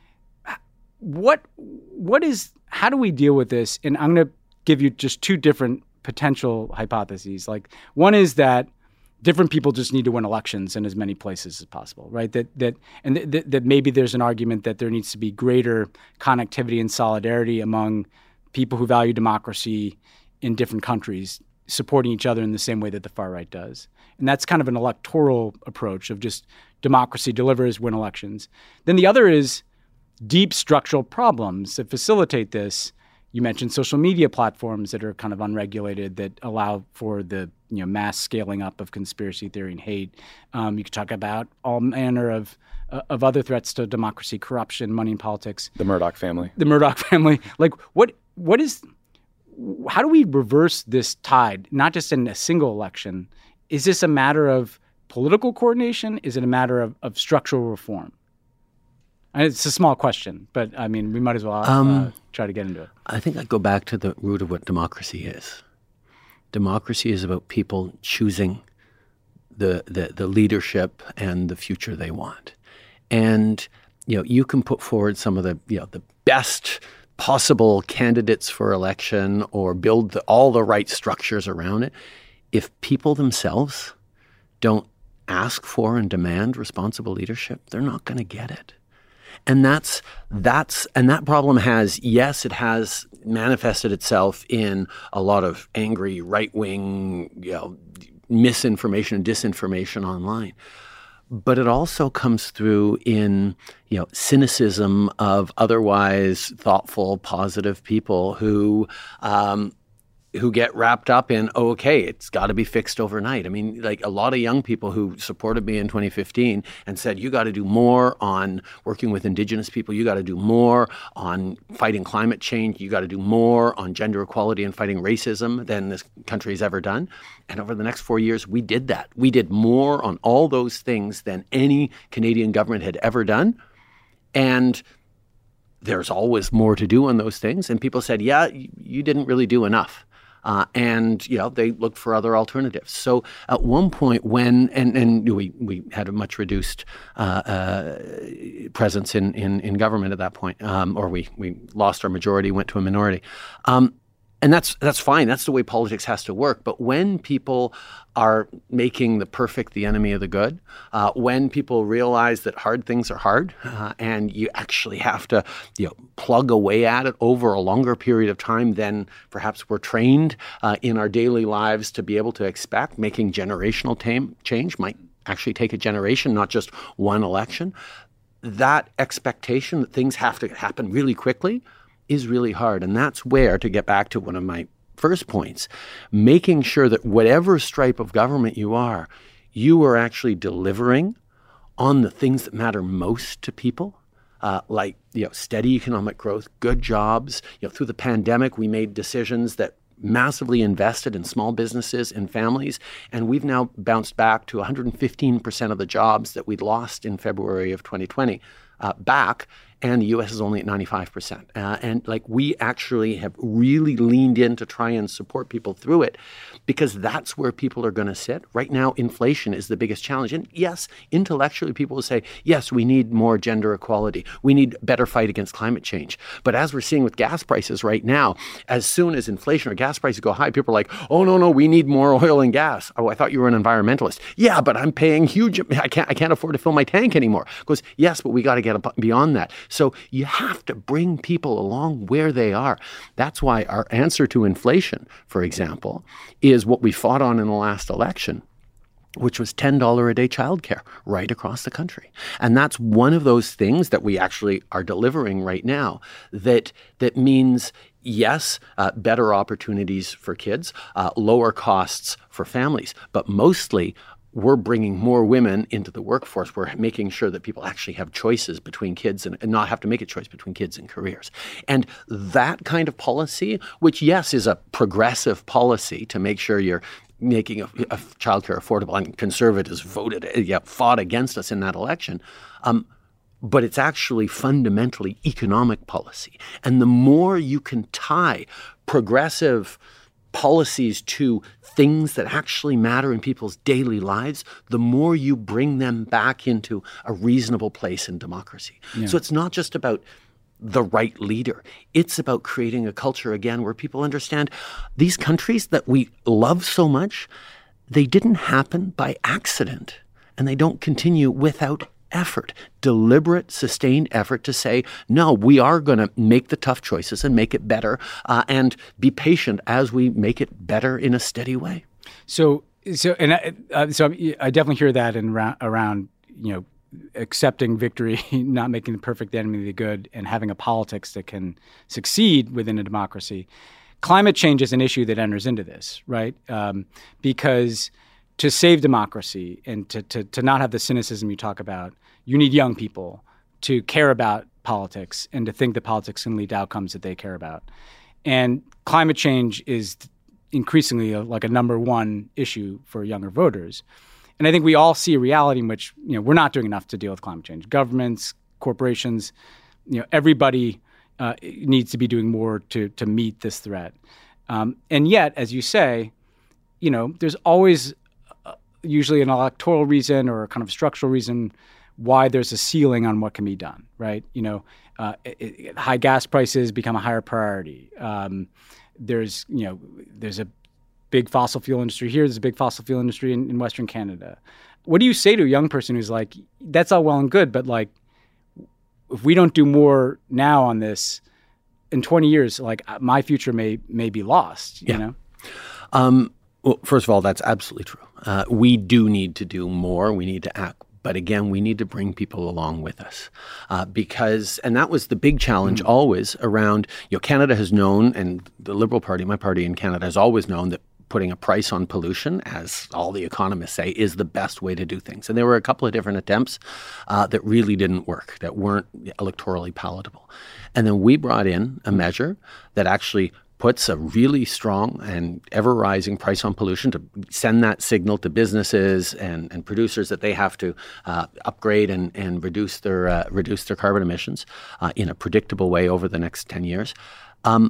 what what is how do we deal with this? And I'm going to give you just two different potential hypotheses. Like one is that different people just need to win elections in as many places as possible, right? That that and th- th- that maybe there's an argument that there needs to be greater connectivity and solidarity among people who value democracy in different countries, supporting each other in the same way that the far right does. And that's kind of an electoral approach of just democracy delivers, win elections. Then the other is deep structural problems that facilitate this. You mentioned social media platforms that are kind of unregulated that allow for the you know mass scaling up of conspiracy theory and hate. Um, you could talk about all manner of uh, of other threats to democracy, corruption, money in politics. The Murdoch family. The Murdoch family. Like what what is how do we reverse this tide, not just in a single election? Is this a matter of political coordination? Is it a matter of, of structural reform? And it's a small question, but I mean, we might as well uh, Um, try to get into it. I think I'd go back to the root of what democracy is. Democracy is about people choosing the, the, the leadership and the future they want. And, you know, you can put forward some of the, you know, the best possible candidates for election or build the, all the right structures around it. If people themselves don't ask for and demand responsible leadership, they're not going to get it. And that's that's and that problem has, yes, it has manifested itself in a lot of angry right-wing, you know, misinformation and disinformation online. But it also comes through in, you know, cynicism of otherwise thoughtful, positive people who um, who get wrapped up in, oh, okay, it's got to be fixed overnight. I mean, like a lot of young people who supported me in twenty fifteen and said, you got to do more on working with Indigenous people. You got to do more on fighting climate change. You got to do more on gender equality and fighting racism than this country's ever done. And over the next four years, we did that. We did more on all those things than any Canadian government had ever done. And there's always more to do on those things. And people said, yeah, you didn't really do enough. Uh, and, you know, they looked for other alternatives. So at one point when, and, and we, we had a much reduced uh, uh, presence in, in, in government at that point, um, or we, we lost our majority, went to a minority. Um, and that's that's fine. That's the way politics has to work. But when people are making the perfect the enemy of the good, uh, when people realize that hard things are hard, uh, and you actually have to, you know, plug away at it over a longer period of time than perhaps we're trained uh, in our daily lives to be able to expect, making generational tam- change might actually take a generation, not just one election. That expectation that things have to happen really quickly is really hard. And that's where, to get back to one of my first points, making sure that whatever stripe of government you are, you are actually delivering on the things that matter most to people, uh, like, you know, steady economic growth, good jobs. You know, through the pandemic, we made decisions that massively invested in small businesses and families, and we've now bounced back to one hundred fifteen percent of the jobs that we'd lost in February of twenty twenty uh, back. and the U S is only at ninety-five percent. Uh, and like we actually have really leaned in to try and support people through it because that's where people are going to sit. Right now, inflation is the biggest challenge. And yes, intellectually, people will say, yes, we need more gender equality. We need better fight against climate change. But as we're seeing with gas prices right now, as soon as inflation or gas prices go high, people are like, oh, no, no, we need more oil and gas. Oh, I thought you were an environmentalist. Yeah, but I'm paying huge. I can't, I can't afford to fill my tank anymore. Goes, yes, but we got to get beyond that. So you have to bring people along where they are. That's why our answer to inflation, for example, is what we fought on in the last election, which was ten dollars a day childcare right across the country. And that's one of those things that we actually are delivering right now that that means, yes, uh, better opportunities for kids, uh, lower costs for families, but mostly we're bringing more women into the workforce. We're making sure that people actually have choices between kids and, and not have to make a choice between kids and careers. And that kind of policy, which, yes, is a progressive policy to make sure you're making a, a childcare affordable, and Conservatives voted, yeah, fought against us in that election. Um, but it's actually fundamentally economic policy. And the more you can tie progressive policies to things that actually matter in people's daily lives, the more you bring them back into a reasonable place in democracy. Yeah. So it's not just about the right leader. It's about creating a culture, again, where people understand these countries that we love so much, they didn't happen by accident, and they don't continue without effort, deliberate, sustained effort to say, no, we are going to make the tough choices and make it better, uh, and be patient as we make it better in a steady way. So, so, and I, uh, so I definitely hear that in ra- around, you know, accepting victory, not making the perfect enemy the good, and having a politics that can succeed within a democracy. Climate change is an issue that enters into this, right? Um, because to save democracy and to, to, to not have the cynicism you talk about, you need young people to care about politics and to think that politics can lead to outcomes that they care about. And climate change is increasingly a, like a number one issue for younger voters. And I think we all see a reality in which, you know, we're not doing enough to deal with climate change. Governments, corporations, you know, everybody uh, needs to be doing more to to meet this threat. Um, and yet, as you say, you know, there's always uh, usually an electoral reason or a kind of structural reason why there's a ceiling on what can be done, right? You know, uh, it, it, high gas prices become a higher priority. Um, there's, you know, there's a big fossil fuel industry here. There's a big fossil fuel industry in, in Western Canada. What do you say to a young person who's like, that's all well and good, but like, if we don't do more now on this, in twenty years, like my future may may be lost, you yeah. know? Um, well, first of all, that's absolutely true. Uh, we do need to do more. We need to act. But again, we need to bring people along with us uh, because, and that was the big challenge mm. always around, you know, Canada has known, and the Liberal Party, my party in Canada, has always known that putting a price on pollution, as all the economists say, is the best way to do things. And there were a couple of different attempts uh, that really didn't work, that weren't electorally palatable. And then we brought in a measure that actually puts a really strong and ever-rising price on pollution to send that signal to businesses and, and producers that they have to uh, upgrade and, and reduce their uh, reduce their carbon emissions uh, in a predictable way over the next ten years. Um,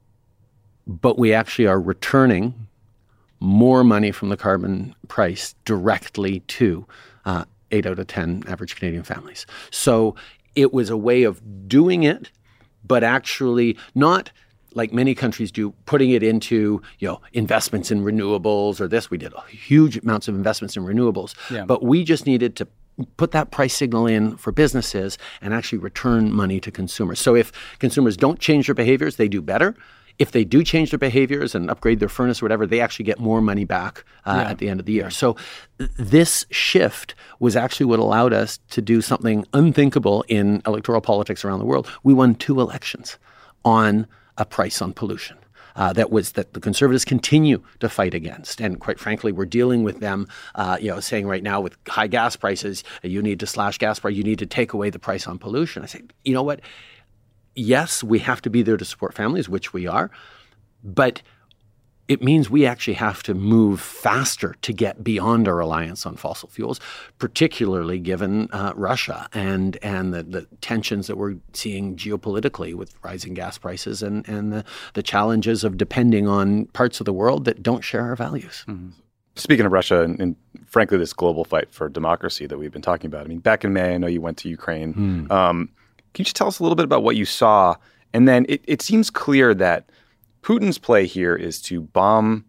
but we actually are returning more money from the carbon price directly to uh, eight out of ten average Canadian families. So it was a way of doing it, but actually not like many countries do, putting it into, you know, investments in renewables or this. We did huge amounts of investments in renewables, yeah. but we just needed to put that price signal in for businesses and actually return money to consumers. So if consumers don't change their behaviors, they do better. If they do change their behaviors and upgrade their furnace or whatever, they actually get more money back uh, yeah. at the end of the year. So th- this shift was actually what allowed us to do something unthinkable in electoral politics around the world. We won two elections on a price on pollution. Uh, that was that the Conservatives continue to fight against. And quite frankly, we're dealing with them, uh, you know, saying right now with high gas prices, you need to slash gas price, you need to take away the price on pollution. I say, you know what? Yes, we have to be there to support families, which we are, but it means we actually have to move faster to get beyond our reliance on fossil fuels, particularly given uh, Russia and and the, the tensions that we're seeing geopolitically with rising gas prices and, and the, the challenges of depending on parts of the world that don't share our values. Mm-hmm. Speaking of Russia and, and frankly, this global fight for democracy that we've been talking about, I mean, back in May, I know you went to Ukraine. Mm. Um, can you just tell us a little bit about what you saw? And then it, it seems clear that Putin's play here is to bomb,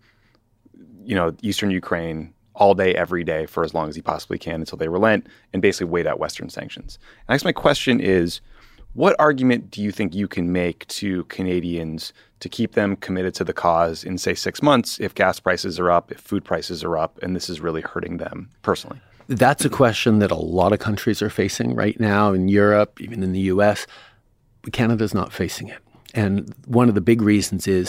you know, eastern Ukraine all day, every day for as long as he possibly can until they relent and basically wait out Western sanctions. And I guess my question is, what argument do you think you can make to Canadians to keep them committed to the cause in, say, six months if gas prices are up, if food prices are up, and this is really hurting them personally? That's a question that a lot of countries are facing right now in Europe, even in the U S. Canada's not facing it. And one of the big reasons is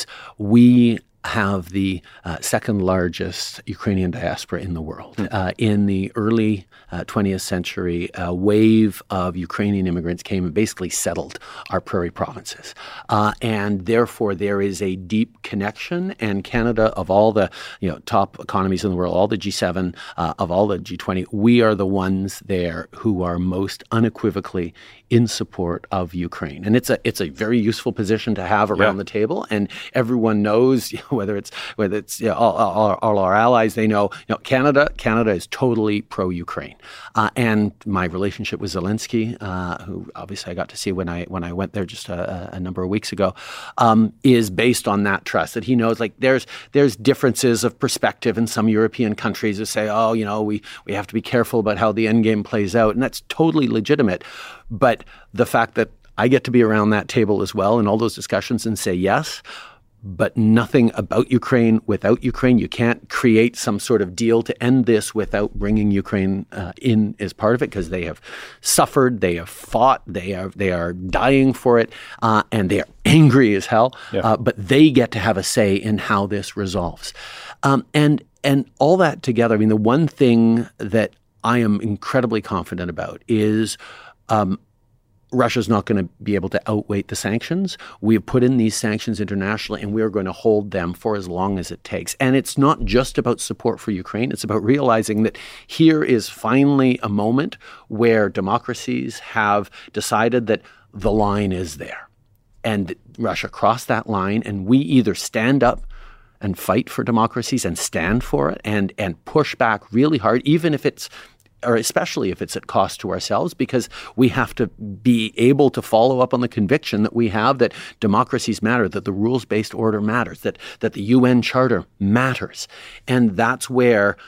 we have the uh, second largest Ukrainian diaspora in the world. Mm. Uh, in the early uh, twentieth century, a wave of Ukrainian immigrants came and basically settled our prairie provinces. Uh, and therefore, there is a deep connection. And Canada, of all the you know top economies in the world, all the G seven, uh, of all the G twenty, we are the ones there who are most unequivocally in support of Ukraine. And it's a it's a very useful position to have around yeah. the table. And everyone knows, you know, whether it's whether it's you know, all, all, all our allies, they know, you know Canada Canada is totally pro-Ukraine. Uh, and my relationship with Zelensky, uh, who obviously I got to see when I when I went there just a, a number of weeks ago, um, is based on that trust that he knows like there's there's differences of perspective in some European countries who say, oh, you know, we we have to be careful about how the end game plays out, and that's totally legitimate. But the fact that I get to be around that table as well in all those discussions and say yes, but nothing about Ukraine without Ukraine. You can't create some sort of deal to end this without bringing Ukraine uh, in as part of it, because they have suffered, they have fought, they are they are dying for it, uh, and they are angry as hell. Yeah. Uh, but they get to have a say in how this resolves, um, and and all that together. I mean, the one thing that I am incredibly confident about is. Um, Russia's not going to be able to outweight the sanctions. We have put in these sanctions internationally, and we are going to hold them for as long as it takes. And it's not just about support for Ukraine. It's about realizing that here is finally a moment where democracies have decided that the line is there. And Russia crossed that line, and we either stand up and fight for democracies and stand for it and, and push back really hard, even if it's or especially if it's at cost to ourselves, because we have to be able to follow up on the conviction that we have that democracies matter, that the rules-based order matters, that that the U N Charter matters. And that's where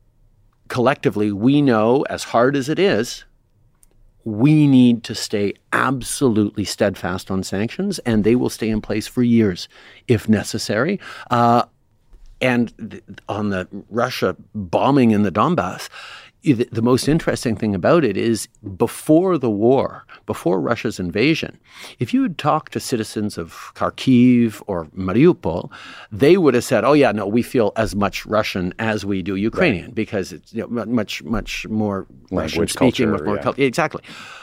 collectively we know, as hard as it is, we need to stay absolutely steadfast on sanctions, and they will stay in place for years if necessary. Uh, and th- on the Russia bombing in the Donbass, the most interesting thing about it is before the war, before Russia's invasion, if you had talked to citizens of Kharkiv or Mariupol, they would have said, oh, yeah, no, we feel as much Russian as we do Ukrainian, right, because it's you know, much, much more Russian speaking, much more yeah. culture. Exactly.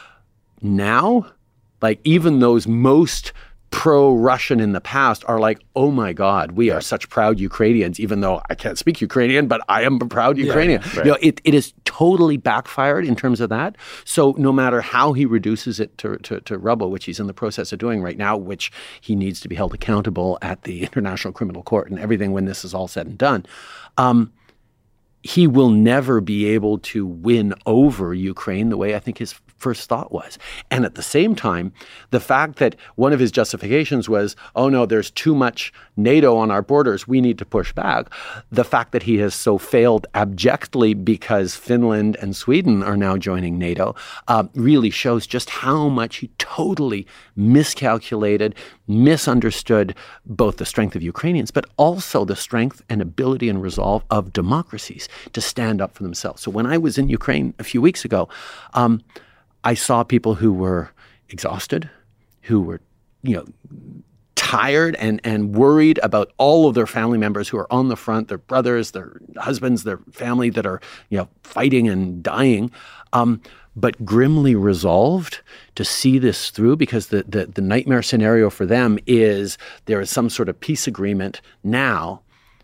Now, like even those most pro-Russian in the past are like, oh my God, we yeah. are such proud Ukrainians, even though I can't speak Ukrainian, but I am a proud Ukrainian. Yeah, right. You know, it, it is totally backfired in terms of that. So no matter how he reduces it to, to, to rubble, which he's in the process of doing right now, which he needs to be held accountable at the International Criminal Court and everything when this is all said and done, um, he will never be able to win over Ukraine the way I think his first thought was. And at the same time, the fact that one of his justifications was, oh no, there's too much NATO on our borders, we need to push back. The fact that he has so failed abjectly because Finland and Sweden are now joining NATO uh, really shows just how much he totally miscalculated, misunderstood both the strength of Ukrainians, but also the strength and ability and resolve of democracies to stand up for themselves. So when I was in Ukraine a few weeks ago, um, I saw people who were exhausted, who were, you know, tired and, and worried about all of their family members who are on the front, their brothers, their husbands, their family that are, you know, fighting and dying, um, but grimly resolved to see this through, because the, the, the nightmare scenario for them is there is some sort of peace agreement now,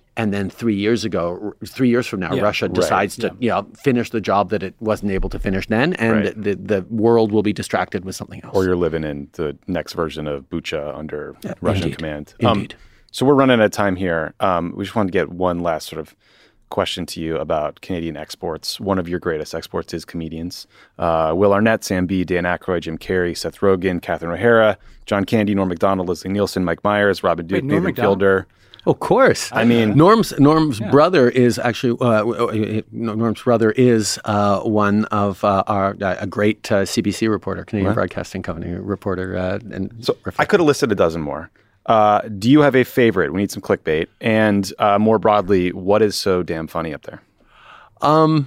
and then three years ago, three years from now, Yeah. Russia decides Right. to you know, finish the job that it wasn't able to finish then, and Right. the, the world will be distracted with something else. Or you're living in the next version of Bucha under Russian indeed. command. Indeed. Um, so we're running out of time here. Um, we just wanted to get one last sort of question to you about Canadian exports. One of your greatest exports is comedians. Uh, Will Arnett, Sam Bee, Dan Aykroyd, Jim Carrey, Seth Rogen, Catherine O'Hara, John Candy, Norm Macdonald, Leslie Nielsen, Mike Myers, Robin Duke, Wait, Norm Nathan Macdonald? Fielder. Of course. I mean- Norm's Norm's brother is actually uh, Norm's brother is uh, one of uh, our a great uh, C B C reporter, Canadian Broadcasting Company reporter, uh, and So I could have listed a dozen more. Uh, do you have a favorite? We need some clickbait. And uh, more broadly, what is so damn funny up there? Um,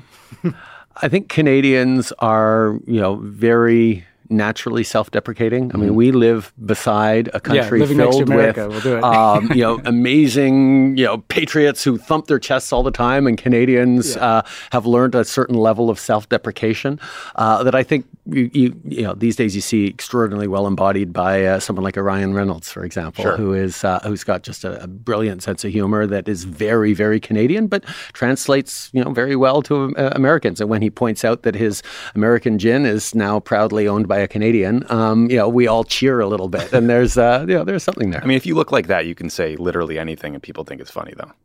I think Canadians are, you know, very naturally self-deprecating. I mean, we live beside a country living next to filled America, with, we'll do it. um, you know, amazing, you know, patriots who thump their chests all the time, and Canadians uh, have learned a certain level of self-deprecation uh, that I think you, you, you know, these days you see extraordinarily well embodied by uh, someone like a Ryan Reynolds, for example, Sure. who is uh, who's got just a, a brilliant sense of humor that is very, very Canadian, but translates, you know, very well to uh, Americans. And when he points out that his American gin is now proudly owned by a Canadian, um, you know, we all cheer a little bit, and there's, uh, you know, there's something there. I mean, if you look like that, you can say literally anything and people think it's funny, though.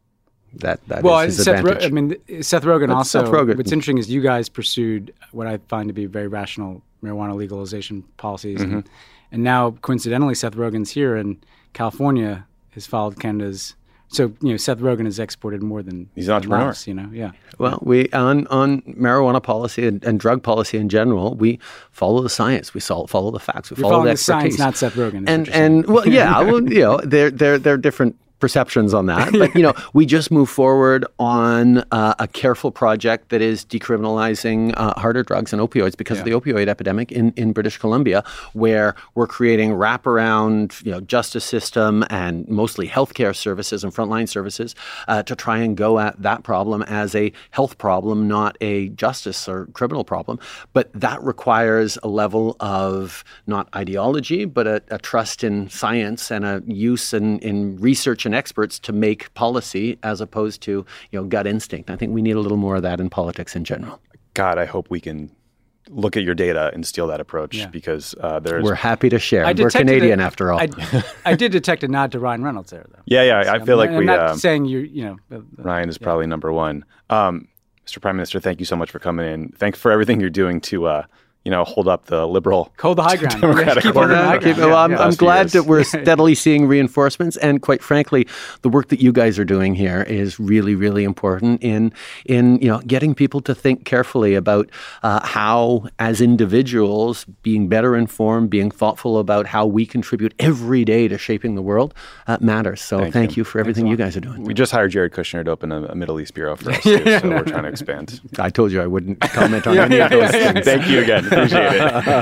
that that Well, is his Seth, Ro- advantage. I mean, Seth Rogen That's also. Seth Rogen. What's interesting is you guys pursued what I find to be very rational marijuana legalization policies, Mm-hmm. and, and now coincidentally, Seth Rogen's here in California has followed Canada's. So you know, Seth Rogen has exported more than He's an entrepreneur. than us, you know, yeah. Well, we on on marijuana policy and, and drug policy in general, we follow the science, we sol- follow the facts, we You're follow following the the science, expertise. not Seth Rogen. is and what you're saying. and well, yeah, well, you know, there there there are different perceptions on that, but you know, we just move forward on uh, a careful project that is decriminalizing uh, harder drugs and opioids because of the opioid epidemic in, in British Columbia, where we're creating wraparound, you know, justice system and mostly healthcare services and frontline services uh, to try and go at that problem as a health problem, not a justice or criminal problem. But that requires a level of not ideology, but a, a trust in science and a use in, in research and experts to make policy as opposed to, you know, gut instinct. I think we need a little more of that in politics in general. God, I hope we can look at your data and steal that approach Yeah. because uh, there's. We're happy to share. I We're detected Canadian a- after all. I, I did detect a nod to Ryan Reynolds there, though. yeah, yeah. I feel like I'm we. not Uh, saying you, you know. uh, Ryan is probably number one. Um, Mister Prime Minister, thank you so much for coming in. Thanks for everything you're doing to, uh, you know, hold up the liberal. Hold the high ground. Democratic Keep holding the high Party. ground. well, I'm, Yeah, I'm Last few glad years. that we're steadily seeing reinforcements, and quite frankly, the work that you guys are doing here is really, really important in in you know getting people to think carefully about uh, how, as individuals, being better informed, being thoughtful about how we contribute every day to shaping the world uh, matters. So, Thank thank, you. you. for everything you guys are doing. We just hired Jared Kushner to open a, a Middle East bureau for us, too, so we're trying to expand. I told you I wouldn't comment on any of those things. Thank you again. Appreciate it.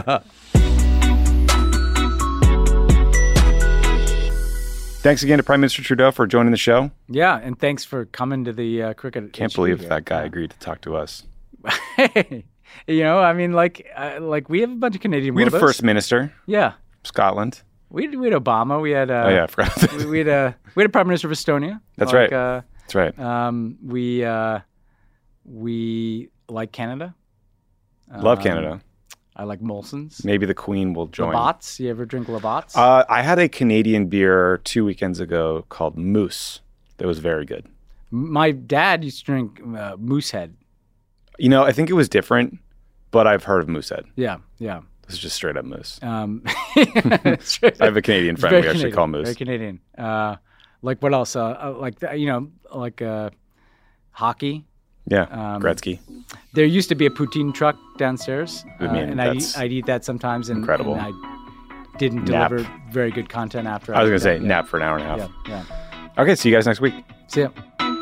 Thanks again to Prime Minister Trudeau for joining the show. Yeah, and thanks for coming to the uh, cricket. Can't H Q believe here. that guy agreed to talk to us. You know, I mean, like, uh, like we have a bunch of Canadian. We had a weirdos. first minister, Yeah, Scotland. we had, we had Obama. We had. Uh, Oh yeah, I forgot. that. we, we had a we had a prime minister of Estonia. That's like, right. Uh, That's right. um, we uh, we like Canada. Love Um, Canada. I like Molson's. Maybe the Queen will join. Labatt's. You ever drink Labatt's? Uh, I had a Canadian beer two weekends ago called Moose. That was very good. My dad used to drink uh, Moosehead. You know, I think it was different, but I've heard of Moosehead. Yeah, yeah. This is just straight up Moose. Um, I have a Canadian friend we actually call Moose. Very Canadian. Uh, like what else? Uh, uh, like the, you know, like uh, hockey. Yeah, Um, Gretzky. There used to be a poutine truck downstairs, I uh, mean, and I'd eat, that's I'd eat that sometimes. And, incredible. And I didn't Nap. deliver very good content after. I was going to did say that. nap for an hour and a half. Yeah, yeah. Okay, see you guys next week. See ya.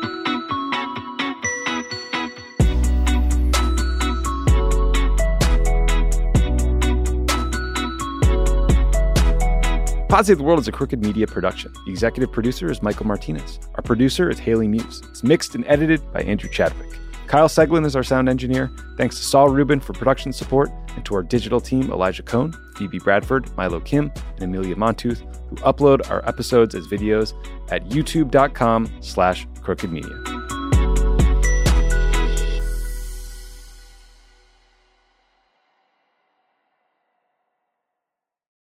Pod Save the World is a Crooked Media production. The executive producer is Michael Martinez. Our producer is Haley Muse. It's mixed and edited by Andrew Chadwick. Kyle Seglin is our sound engineer. Thanks to Saul Rubin for production support, and to our digital team, Elijah Cohn, Phoebe Bradford, Milo Kim, and Amelia Montooth, who upload our episodes as videos at youtube.com slash crooked media.